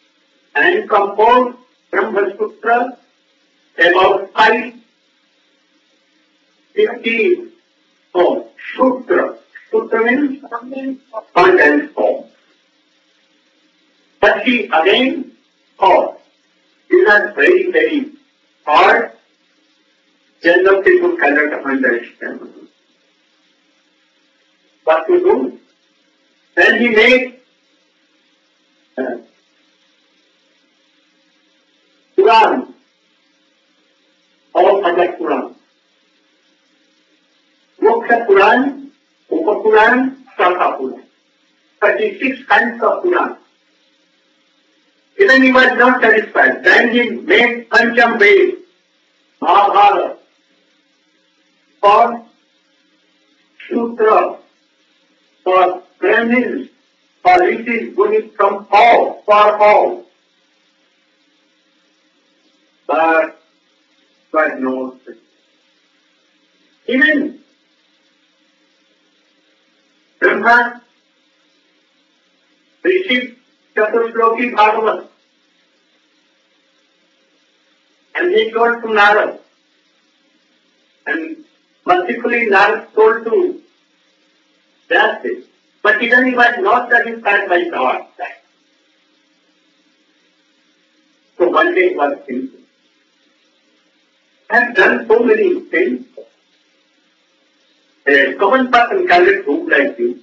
and composed Brahma Sutra about five fifty oh, Sutra. Sutra means content form. But he again thought, these are very, very hard. General people cannot understand what to do. Then he made uh, Quran, all other Quran. Mukhya Quran, Upa Quran, Shakha Quran. thirty-six kinds of Quran. Even he was not satisfied. Then he made Pancham Ved, Mahabharata, for Sutra, for Brahmins, for rishis, Buddhists from all, for all. But God knows it. Even Brahma received Chaturshloki Bhagavat and he told to Narad, and mercifully Narad told to Vyasa, but even he was not satisfied by God. So one day he was thinking, I have done so many things. A common person cannot do like you.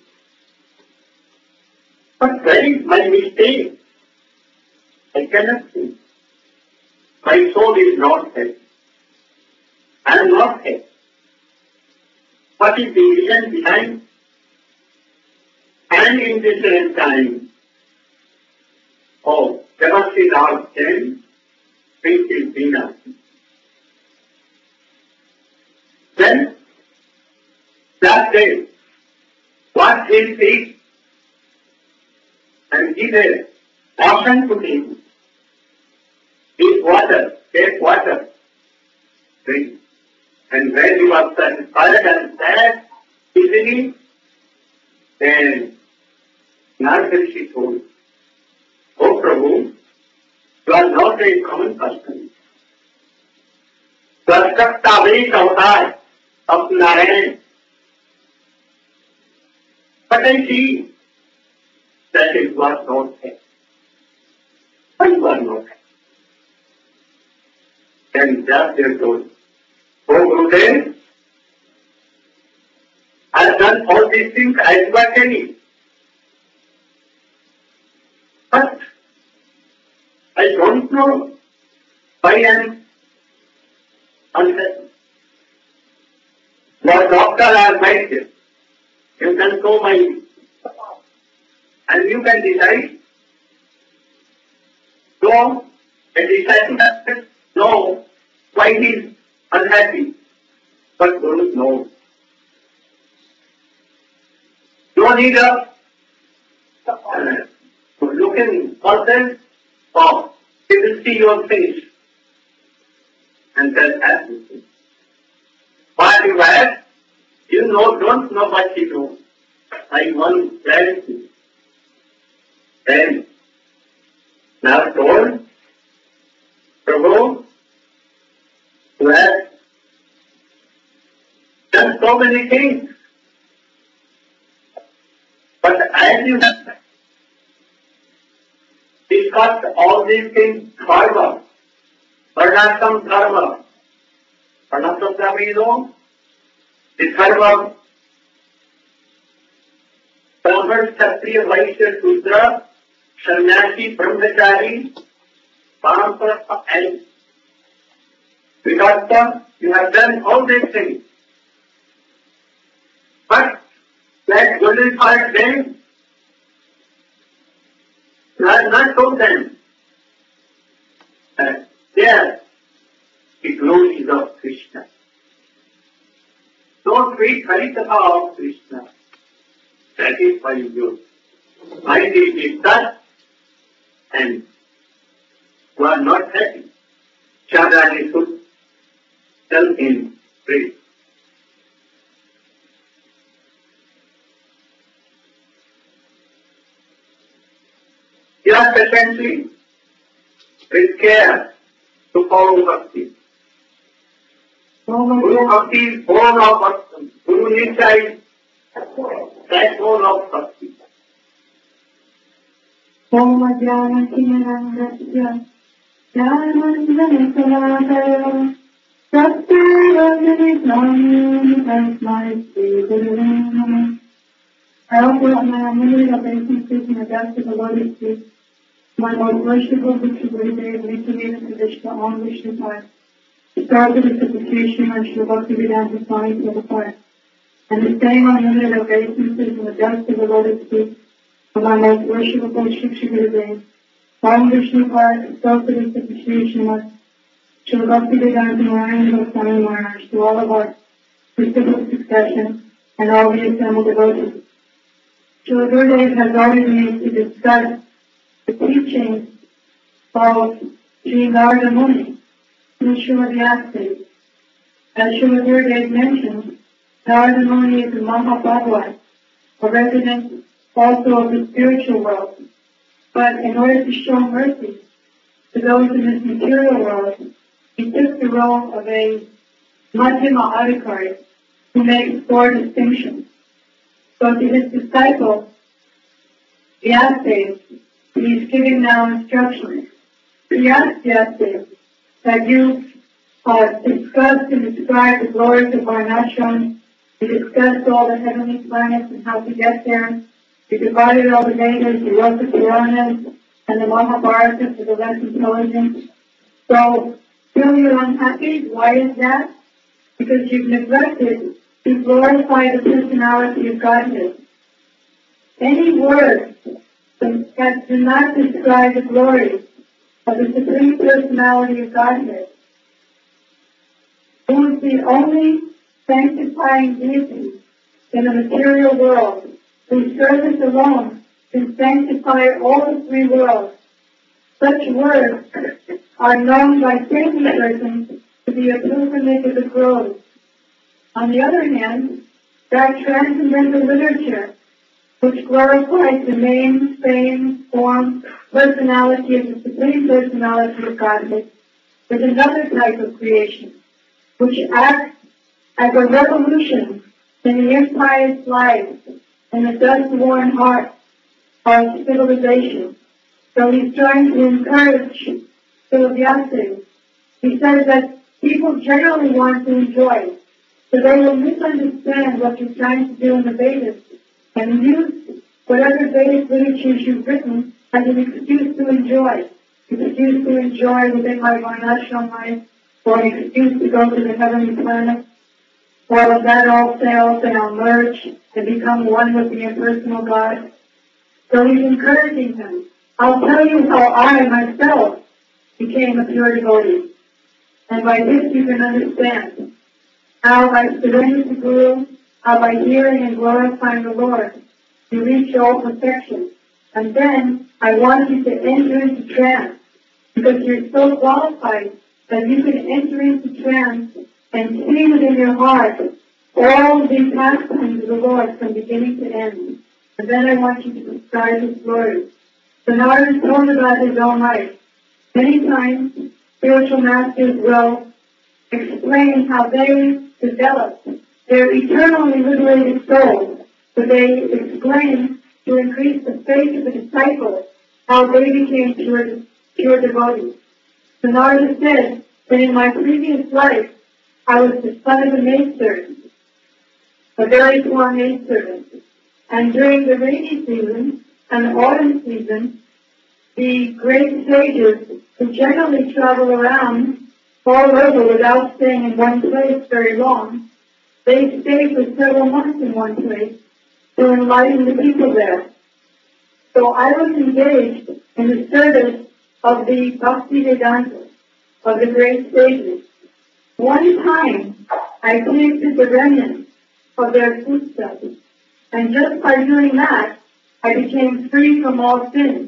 But where is my mistake? I cannot see. My soul is not happy. I am not happy. What is the reason behind? And in this same time, oh, Devasi Rao came, faith is Veena. Then, that day, what he sees, and give a portion to him, is water, take water, drink. And when he was satisfied and sad, easily, then Narad told, Oh Prabhu, you are not a common person. You are Sakta Avatar of Narayan. But I see that it was not there. But you are not there. Then just they told, Oh Gurudev, I have done all these things as you are telling. But I don't know why I am unhappy. Your doctor or myself, you can go my and you can decide. So, a disciple know why he is unhappy, but Guru knows. No need of uh, looking person, oh, he will see your face and then ask you. But you have, you know, don't know what you do. I want clarity. Then, now told, Prabhu, you have done so many things. But as you have discussed all these things, dharma, varnashram dharma, varnashram dharma you know, the dharma, Brahman, Kshatriya, Vaishya, Shudra, Sannyasi, Brahmachari, Pampa, and Vidanta, you have done all these things. But that glorified them, you have not told them that there the glory is of Krishna. Don't read Haritaka of Krishna. That is why your mind is disturbed and you are not happy. Chaudhary should tell him praise. Just patiently with care to follow Bhakti. Guru Bhakti is born of Bhakti. Guru Nisha is backbone of Bhakti. Om Jnana-Tinarangashya Jnana-Mandana-Salakaya Satya-Vajani-Swami Tasmai Sri-Gurave Namah. I offer up my unlimited obeisances and regards to the Lotus feet, my most worshipful Bhikshi Gurudev, Nityananda Kadishka, Om Vishnu Pai, to start with the supplication on Srila Bhaktivedanta Swami Prabhupada, and the same unlimited obeisances and regards to the Lotus feet, for my most worshipful Bhikshi Gurudev, Om Vishnu Pai, to start with the supplication on Srila Bhaktivedanta Swami Maharaj, to all of our reciprocal succession, and all the assembled devotees. Srila Gurudev has ordered me to discuss the teachings of Sri Narada Muni through Srila Vyasdev. As Srila Gurudev mentioned, Narada Muni is a Mahabhagavad, a resident also of the spiritual world. But in order to show mercy to those in this material world, he took the role of a Madhyama Adhikari who makes four distinctions. So to his disciple, Vyasadeva, he's giving now instructions. Vyasadeva, that you uh, discussed and described the glories of Varnashram, you discussed all the heavenly planets and how to get there, you divided all the Vedas, you wrote the Puranas, and the Mahabharata for the less intelligent. So, feel you're unhappy? Why is that? Because you've neglected to glorify the personality of Godhead. Any words that do not describe the glory of the Supreme Personality of Godhead, who is the only sanctifying deity in the material world, whose service alone can sanctify all the three worlds. Such words are known by thinking persons to be a pilgrimage of the groves. On the other hand, that transcendental literature, which glorifies the name, fame, form, personality of the Supreme Personality of Godhead, is another type of creation, which acts as a revolution in the impious life and the dust-worn heart of civilization. So he's trying to encourage Vyasdev. He says that people generally want to enjoy, so they will misunderstand what you're trying to do in the Vedas and use whatever Vedic literatures you've written as an excuse to enjoy. An excuse to enjoy within my Varnashram life, or an excuse to go to the heavenly planet. Or if that all fails, then I'll merge and become one with the impersonal God. So he's encouraging them. I'll tell you how I myself became a pure devotee. And by this you can understand how by surrendering to Guru, how by hearing and glorifying the Lord, you reach all perfection. And then I want you to enter into trance, because you're so qualified that you can enter into trance and see within your heart all the pastimes of the Lord from beginning to end. And then I want you to describe His glory. So Narada told about his own life. Many times, spiritual masters will explain how they developed their eternally liberated souls. So they explain, to increase the faith of the disciples, how they became pure, pure devotees. So Narada said that in my previous life, I was the son of a maidservant, a very poor maidservant. And during the rainy season and the autumn season, the great sages who generally travel around all over without staying in one place very long, they stay for several months in one place to enlighten the people there. So I was engaged in the service of the Bhakti Vedanta, of the great sages. One time, I tasted the remnants of their foodstuffs, and just by doing that, I became free from all sins.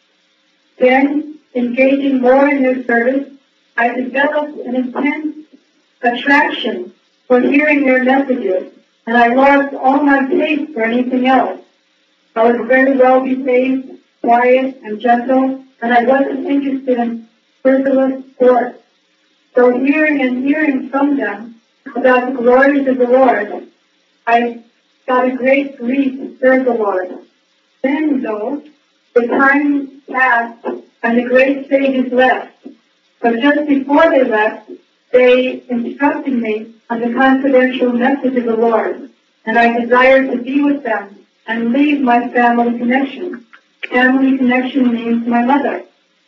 Then, engaging more in their service, I developed an intense attraction for hearing their messages, and I lost all my taste for anything else. I was very well behaved, quiet, and gentle, and I wasn't interested in merciless force. So hearing and hearing from them about the glories of the Lord, I got a great grief to serve the Lord. Then, though, the time passed and the great sages left. But just before they left, they instructed me on the confidential message of the Lord, and I desired to be with them and leave my family connection. Family connection means my mother.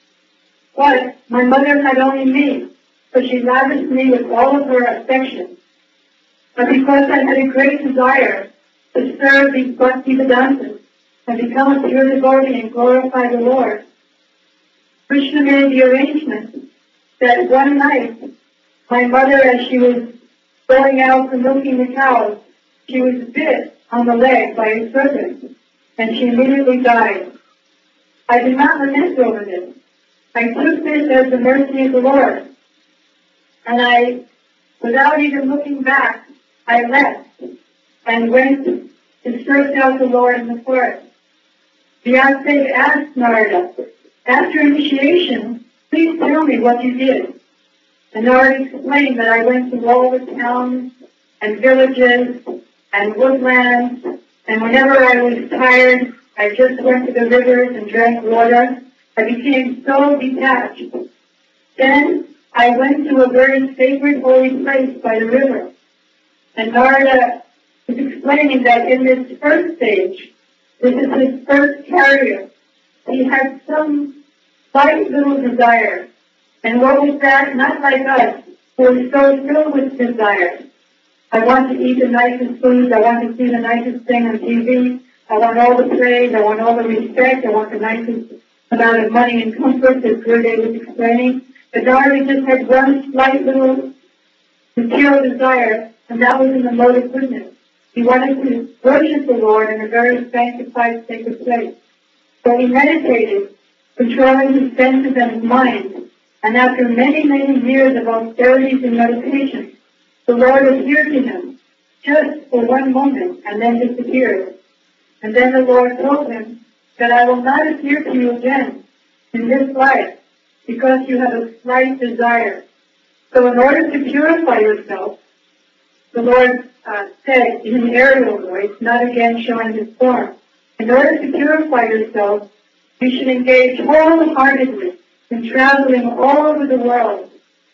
But my mother had only me, so she lavished me with all of her affection. But because I had a great desire to serve these Bhaktivedanta and become a pure devotee and glorify the Lord, Krishna made the arrangement that one night, my mother, as she was going out and milking the cows, she was bit on the leg by a serpent, and she immediately died. I did not lament over this. I took this as the mercy of the Lord, and I, without even looking back, I left and went to search out the Lord in the forest. Vyasdeva asked Narada, after initiation, please tell me what you did. And Narada explained that I went to all the towns and villages and woodlands, and whenever I was tired, I just went to the rivers and drank water. I became so detached. Then I went to a very sacred holy place by the river. And Narada is explaining that in this first stage, this is his first carrier, he had some slight little desire. And what was that? Not like us, who are so filled with desire. I want to eat the nicest foods, I want to see the nicest thing on T V, I want all the praise, I want all the respect, I want the nicest amount of money and comfort, as Gurudev was explaining. But Narada just had one slight little material desire, and that was in the mode of goodness. He wanted to worship the Lord in a very sanctified, sacred place. So he meditated, controlling his senses and his mind. And after many, many years of austerities and meditation, the Lord appeared to him just for one moment and then disappeared. And then the Lord told him that I will not appear to you again in this life because you have a slight desire. So in order to purify yourself, the Lord uh, said in an aerial voice, not again showing his form, in order to purify yourself, you should engage wholeheartedly in traveling all over the world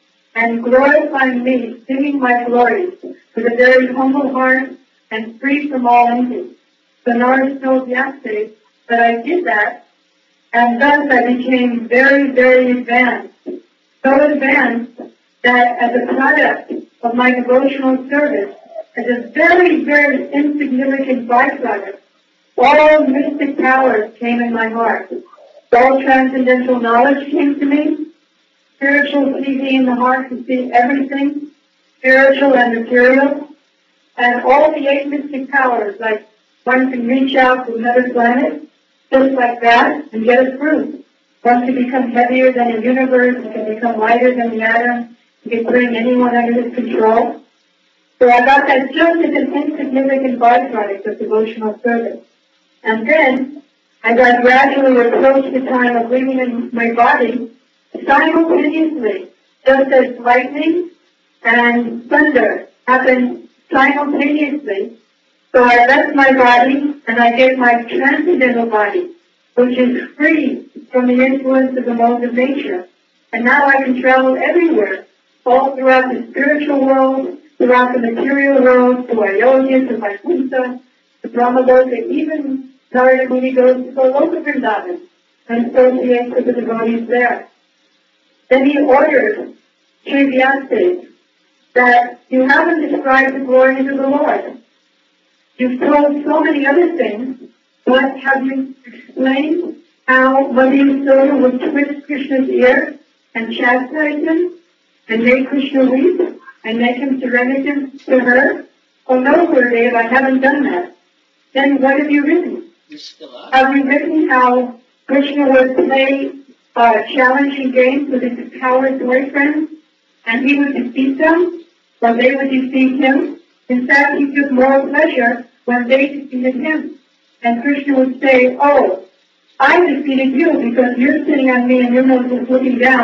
and glorifying me, singing my glories with a very humble heart and free from all envy. So Narada told Vyasdeva that I did that, and thus I became very, very advanced. So advanced that as a product of my devotional service, as a very, very insignificant byproduct, all mystic powers came in my heart. All transcendental knowledge came to me. Spiritual T V in the heart to see everything, spiritual and material. And all the eight mystic powers, like one can reach out to another planet, just like that, and get a fruit. One can become heavier than a universe, one can become lighter than the atom, you can bring anyone under his control. So I got that just as an insignificant byproduct of devotional service. And then I got gradually approached the time of leaving in my body simultaneously, just as lightning and thunder happened simultaneously. So I left my body and I get my transcendental body, which is free from the influence of the modes of nature. And now I can travel everywhere, all throughout the spiritual world, throughout the material world, to Ayodhya, to Vaikuntha, to Brahmaloka, even Narada Muni goes to Goloka Vrindavan and associates with the devotees there. Then he ordered Sri Vyasdeva that you haven't described the glories of the Lord. You've told so many other things, but have you explained how Mother Yasoda would twist Krishna's ear and chastise him and make Krishna weep and make him surrender him to her? Oh no, Gurudev, I haven't done that. Then what have you written? Have you written how Krishna would play uh, challenging games with his coward boyfriends and he would defeat them or they would defeat him? In fact, he took more pleasure when they defeated him. And Krishna would say, oh, I defeated you because you're sitting on me and you're not just looking down,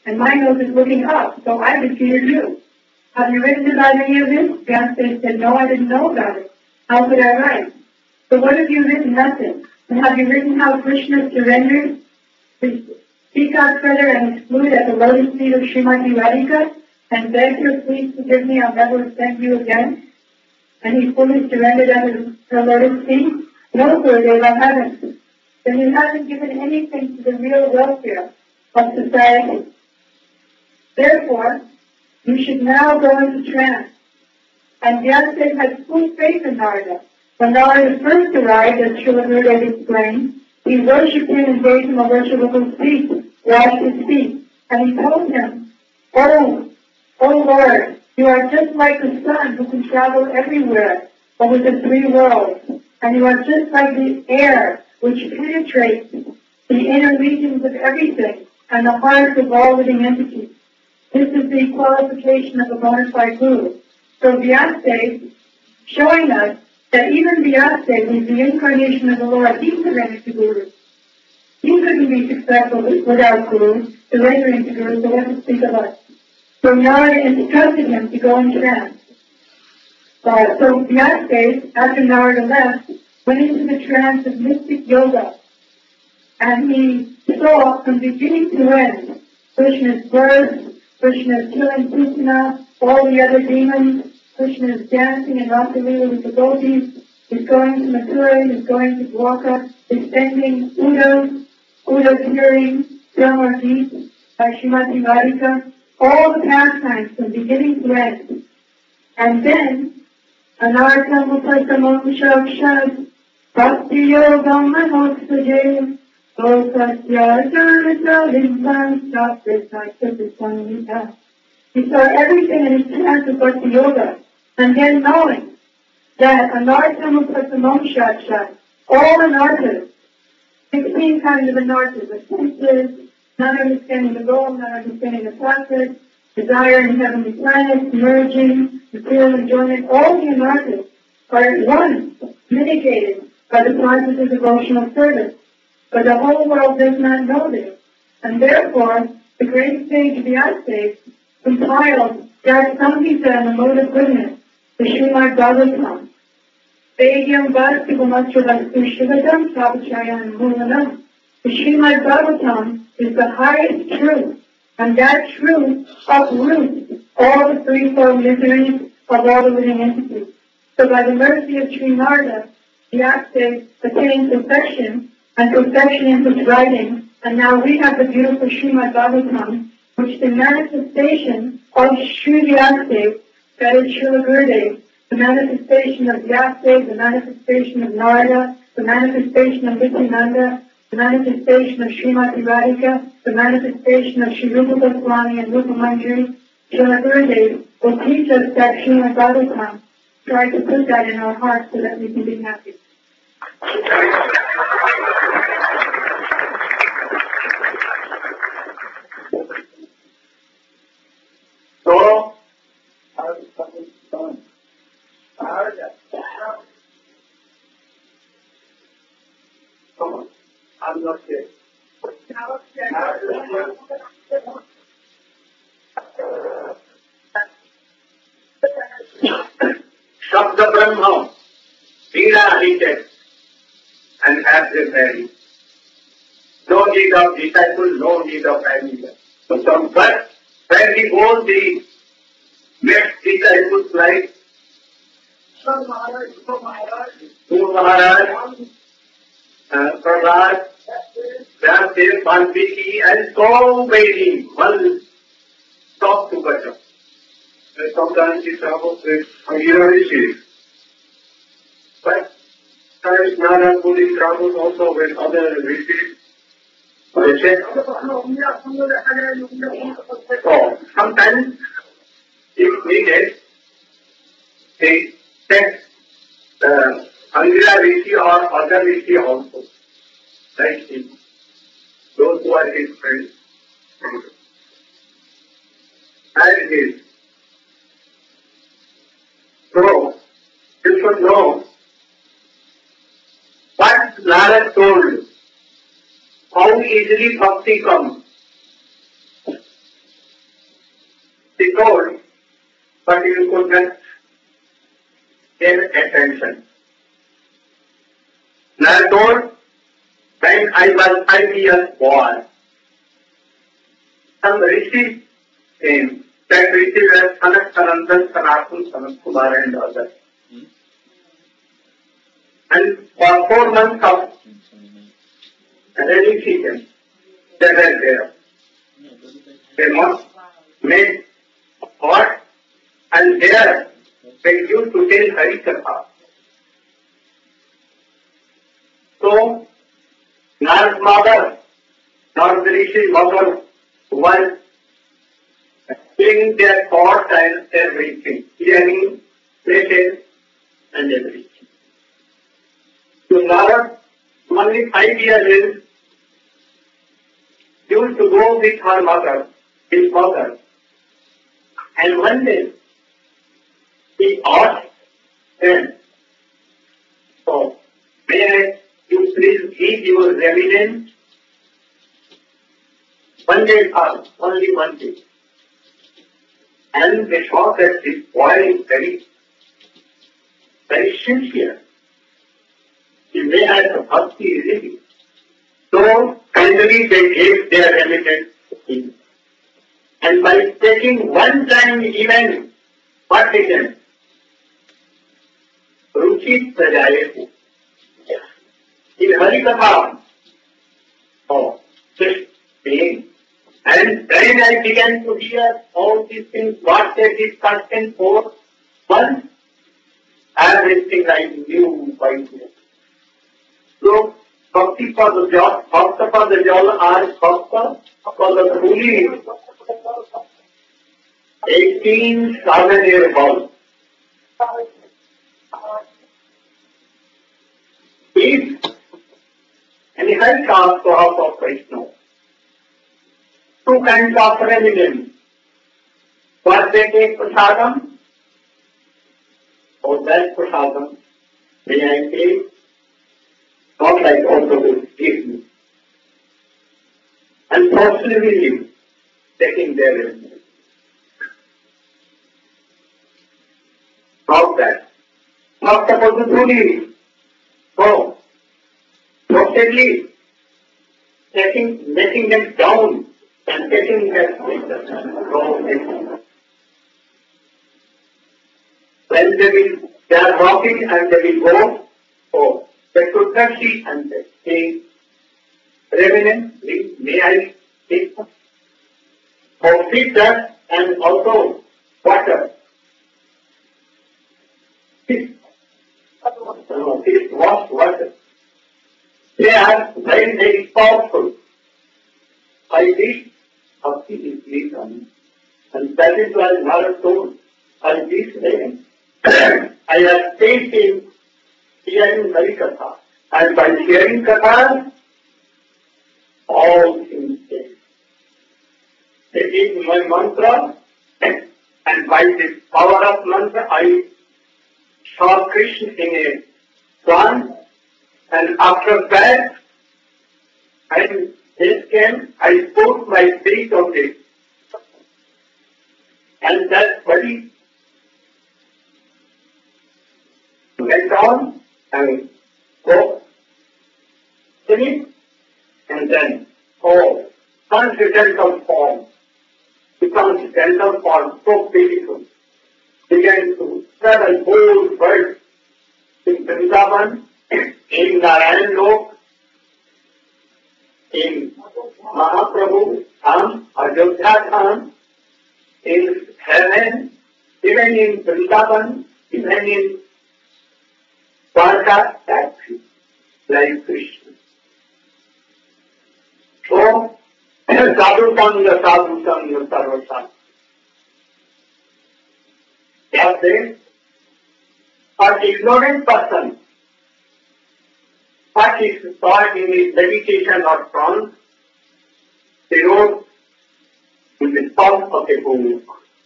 and my nose is looking up, so I repeated you. Have you written about any of this? Vyasdev said, no, I didn't know about it. How could I write? So what have you written? Nothing. And have you written how Krishna surrendered his peacock feather and his flute at the lotus feet of Srimati Radhika and begged her, please forgive me, I'll never offend you again? And he fully surrendered at his, her lotus feet? No, Gurudev, I haven't. Then you haven't given anything to the real welfare of society. Therefore, you should now go into trance. And Vyasdev had full faith in Narada. When Narada first arrived, as Srila Gurudev explained, he worshipped him and gave him a worshipable feet, washed his feet. And he told him, Oh, oh Lord, you are just like the sun who can travel everywhere over the three worlds. And you are just like the air which penetrates the inner regions of everything and the hearts of all living entities. This is the qualification of a bona fide guru. So Vyasdev, showing us that even Vyasdev, who is the incarnation of the Lord, he surrendered to Guru. He couldn't be successful without Guru, surrendering to Guru, so what to speak of us. So Narada instructed him to go in trance. Uh, so Vyasdev, after Narada left, went into the trance of mystic yoga. And he saw from beginning to end Krishna's birth, Krishna's killing Krishna, all the other demons, Krishna's dancing and Rasalila with the gopis, he's going to Mathura, he's going to Dwarka, he's sending Uddhav, Uddhav hearing, Brahma Geet, by Srimati Radhika, all the pastimes from beginning to end. And then, Anartam Upasamam Shakshad, Bhakti Yogam Mahotsaje, Lokasya Janata Limbam Shakti Sangita. He saw everything in his trance of Bhakti Yoga, and then knowing that Anartam Upasamam Shakshad, all anarthas, sixteen kinds of anarthas, the senses, not understanding the goal, not understanding the process, desire in heavenly planets, merging, material enjoyment, all the anarthas are at once mitigated by the process of devotional service. But the whole world does not know this. And therefore, the great sage Vyasdev compiled Jai Samhita and the Mode of Goodness, the Srimad Bhagavatam. Vedyam Bhakti Gumasravatu Shivadam Savachayam Mulanam. The Srimad Bhagavatam is the highest truth, and that truth uproots all the threefold miseries of all the living entities. So by the mercy of Sri Narada, Vyasdev attained perfection, and perfection in his writing, and now we have the beautiful Srimad Bhagavatam, which the manifestation of Sri Vyasdev, that is Srila Gurudev, the manifestation of Vyasdev, the manifestation of Narada, the manifestation of Nityananda, the manifestation of Srimati Radhika, the manifestation of Sri Rupa Goswami and Rupa Manjari, Srila Gurudev will teach us that Srimad Bhagavatam. Try to put that in our hearts so that we can be happy. So, I'm not here. Shabda Brahma, Veera hated and adversary. No need of disciple, no need of advisor. So some but when we go the next disciples like Guru Maharaj, uh, Prahlad, Vyasdev, Valmiki, and so many will talk together. Sometimes it's about the Rishis. But sometimes Nara Puri travels also with other Rishis. So sometimes, if needed, they take the Angira Rishi or other Rishi also, like him, those who are his friends. And his. So, you should know what Narada told, how easily bhakti comes. he told, but you could not pay attention. Nara told, when I was five years old, some rishi came. That rishi was Sanat Sanandan, Sanatun, Sanat Kumar and others. And for four months of rainy season, they were there. They must make pot, and there they used to tell Harikatha. So, Nara's mother, Narad Rishi's mother, was doing their thoughts and everything, clearing places and everything. So Narad, only five years old, used to go with her mother, his mother. And one day, he asked them, so, may I, you please give your evidence? One day passed, only one day. And they saw that this boy is very, very sincere. He may have the bhakti really. So, finally they gave their evidence to him. And by taking one time even, what happened? Ruchi Prajayehu. In Harikatha, oh, just saying. And then I began to hear all these things, what they discussed in four months, everything I knew by now. So, Bhakti for the job, Bhakta for the job are Bhakta for the truly eighteen thousand year old. If any high caste of Vaishnava, two kinds of religion. What they take prasadam, or that prasadam, may I say, not like also to give me. And personally taking their religion. Not that. Not supposed to truly go. Totally taking, making them down. And taking that wrong. When they will, they are walking and they will go, oh, they could not see and they say, Reverend, please, may I take some? Or feed that and also water. Fish, no, fish, wash water. They are very, very powerful. By this, bhakti is based on it. And that is why Narad told, by this way, I have tasted hearing Harikatha. And by hearing Katha, all things change. Taking my mantra, and by this power of mantra, I saw Krishna in a swan, and after that, I this came, I put my feet on it. And that body went on and go finish, and then, oh, transcendental form. The transcendental form, so beautiful, began to travel whole world in Vrindavan, in Narayan Lok, in Mahaprabhu Dham, Ayodhya Dham, in heaven, even in Vrindavan, even in Dwarka, that's like Krishna. So, sadhu sangha, sadhu sangha, sarva sangha. That's it. But ignorant person, what is taught in his meditation or trance, they wrote in the top of a book.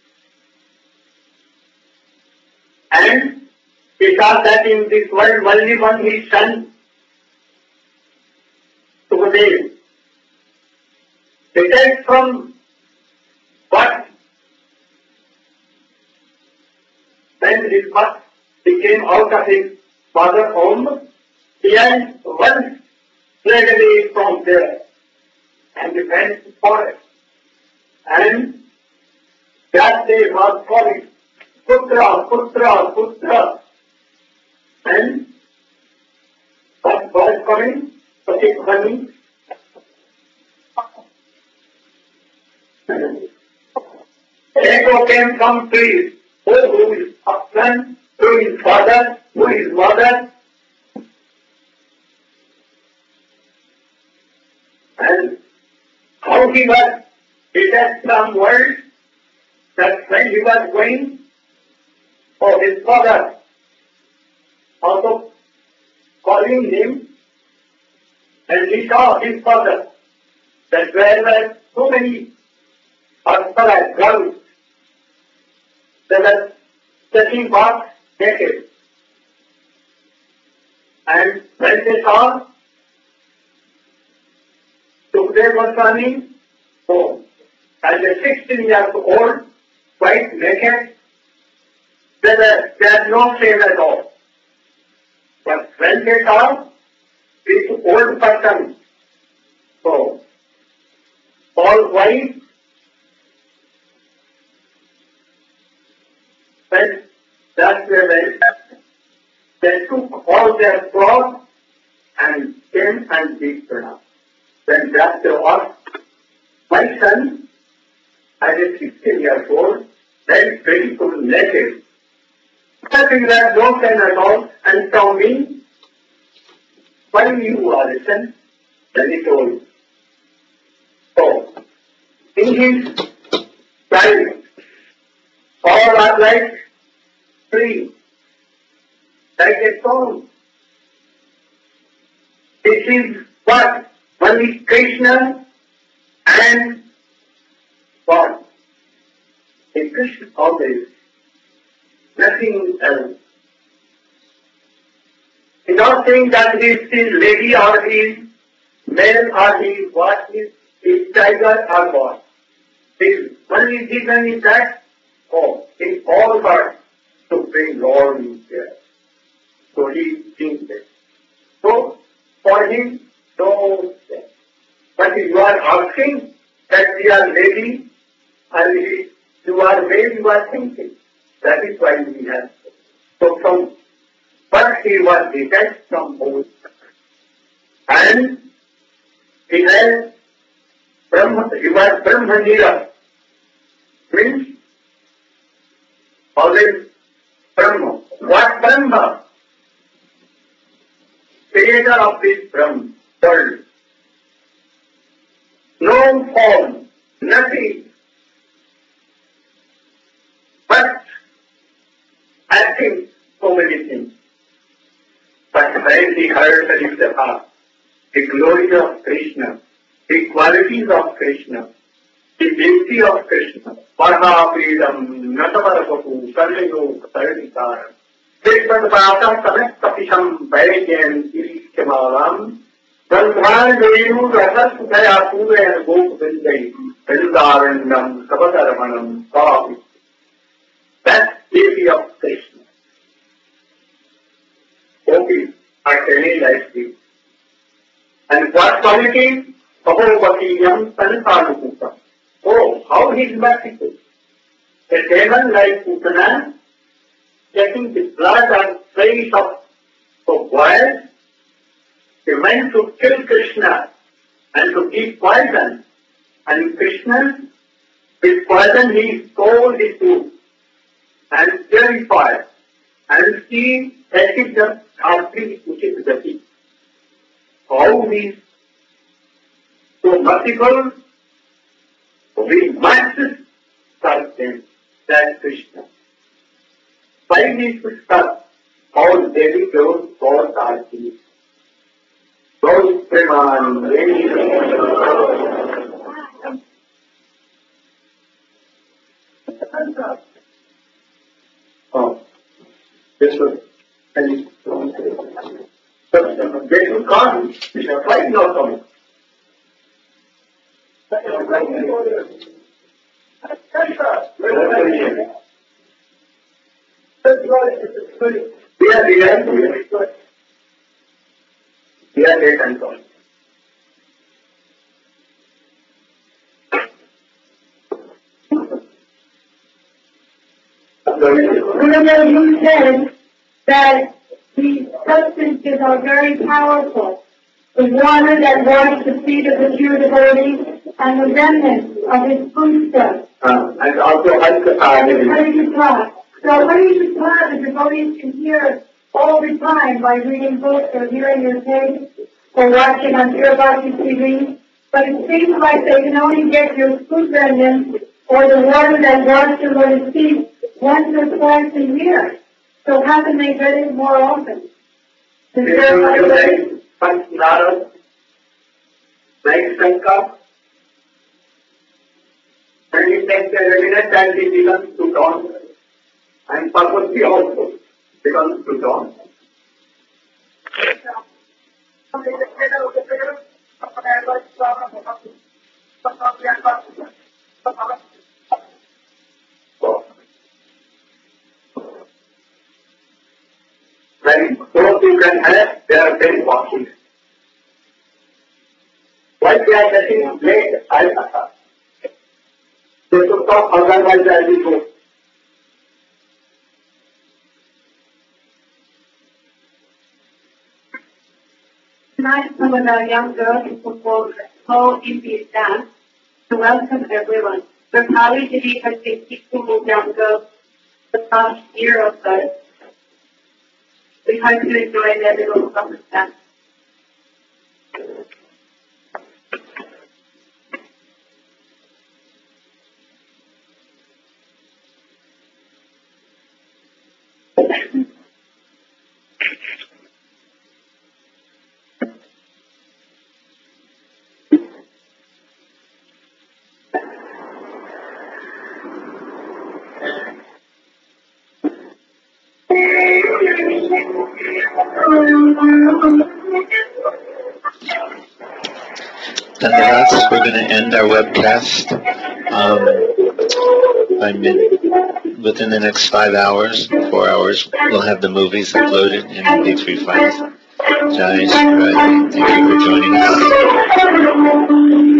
And because that in this world only one his son, Sukadev, detached from what when his birth, he came out of his father's home, he had once fled away from there and he went to forest. And that day was calling, Putra, Putra, Putra. And what was coming? Patik Bhani. Echo came from trees. Oh, who is son? Who is father? Who is mother? And how he was detached from world, that when he was going for his father, also calling him, and he saw his father, that there were so many Apsara girls that were setting back naked. And when they saw Sukadeva Goswami, so as a sixteen years old, quite naked, they were, they had no shame at all. But when they saw this old person, so all white, when that they went, they took all their clothes and came and beat Pranam. When that they asked, my son, as a sixteen years old, very beautiful, naked, nothing that no shame at all, and tell me, why you are a son? Then he told. So, in his time, all are like free, like a song. This is what? One is Krishna and God. In Krishna always, nothing else. He's not saying that he is his lady or he is male or he is what is his tiger or what. His one is this and is that. Oh, in all hearts to bring Lord in there. So he thinks that. So for him, no sense. But if you are asking that we are lady and he, you are male, you are thinking. That is why we have. So from first he was detached from both. And he has Brahma, he was Brahmanira. Means always Brahma. What Brahma? Creator of this Brahma world. No form, nothing. But acting so many things. But when he heard Harishtaha, the glory of Krishna, the qualities of Krishna, the beauty of Krishna, Parmapidam, Natamarapapu, Sarvayo, Sarvikaram, Krishnapatam, Samestapisham, Vaidyan, Irishamalam, Brahman, Venu, Rasas, Dayapu, and Gop Vindai, Venudarandam, Sabadaramanam, Kavi. That's beauty of Krishna. Gopis are telling like this. And what quality? Bhavavakiyam Sansanukutam. Oh, how he is merciful. A demon like Putana, taking the blood and face of the boys, he went to kill Krishna and to give poison. And Krishna, with poison he stole his food and purified and see that is the artery which is the key. How he is so merciful, we must serve them, that Krishna. By this we serve all Devi those gods are these. Those Preman, oh, this was, and but they will come, we shall fight not coming. We are here. We are late and all. Remember, you said that these substances are very powerful. The water that washed the feet of the pure devotees and the remnants of his foodstuffs. Uh, and also Harikatha. So Harikatha, the devotees can hear all the time by reading books or hearing your tapes or watching on Pure Bhakti T V. But it seems like they can only get your food remnants or the water that washed the Lord's feet once or twice a year. So how can they get it more often? Is there a way? Like Narad, like Shankar, and it takes a readiness and it becomes to dawn. And purposely also becomes to dawn. When those you can have, they are very possible. Why they are getting late, I don't know. They should talk otherwise as we go. Tonight, some of our young girls perform a whole Indian dance to welcome everyone. We're proud to be participating with young girls the past year or so. We hope you enjoy their little summer dance. Nonetheless, we're going to end our webcast um, by mid, within the next five hours, four hours. We'll have the movies uploaded in M P three files. Jai Shri Radhe. Thank you for joining us.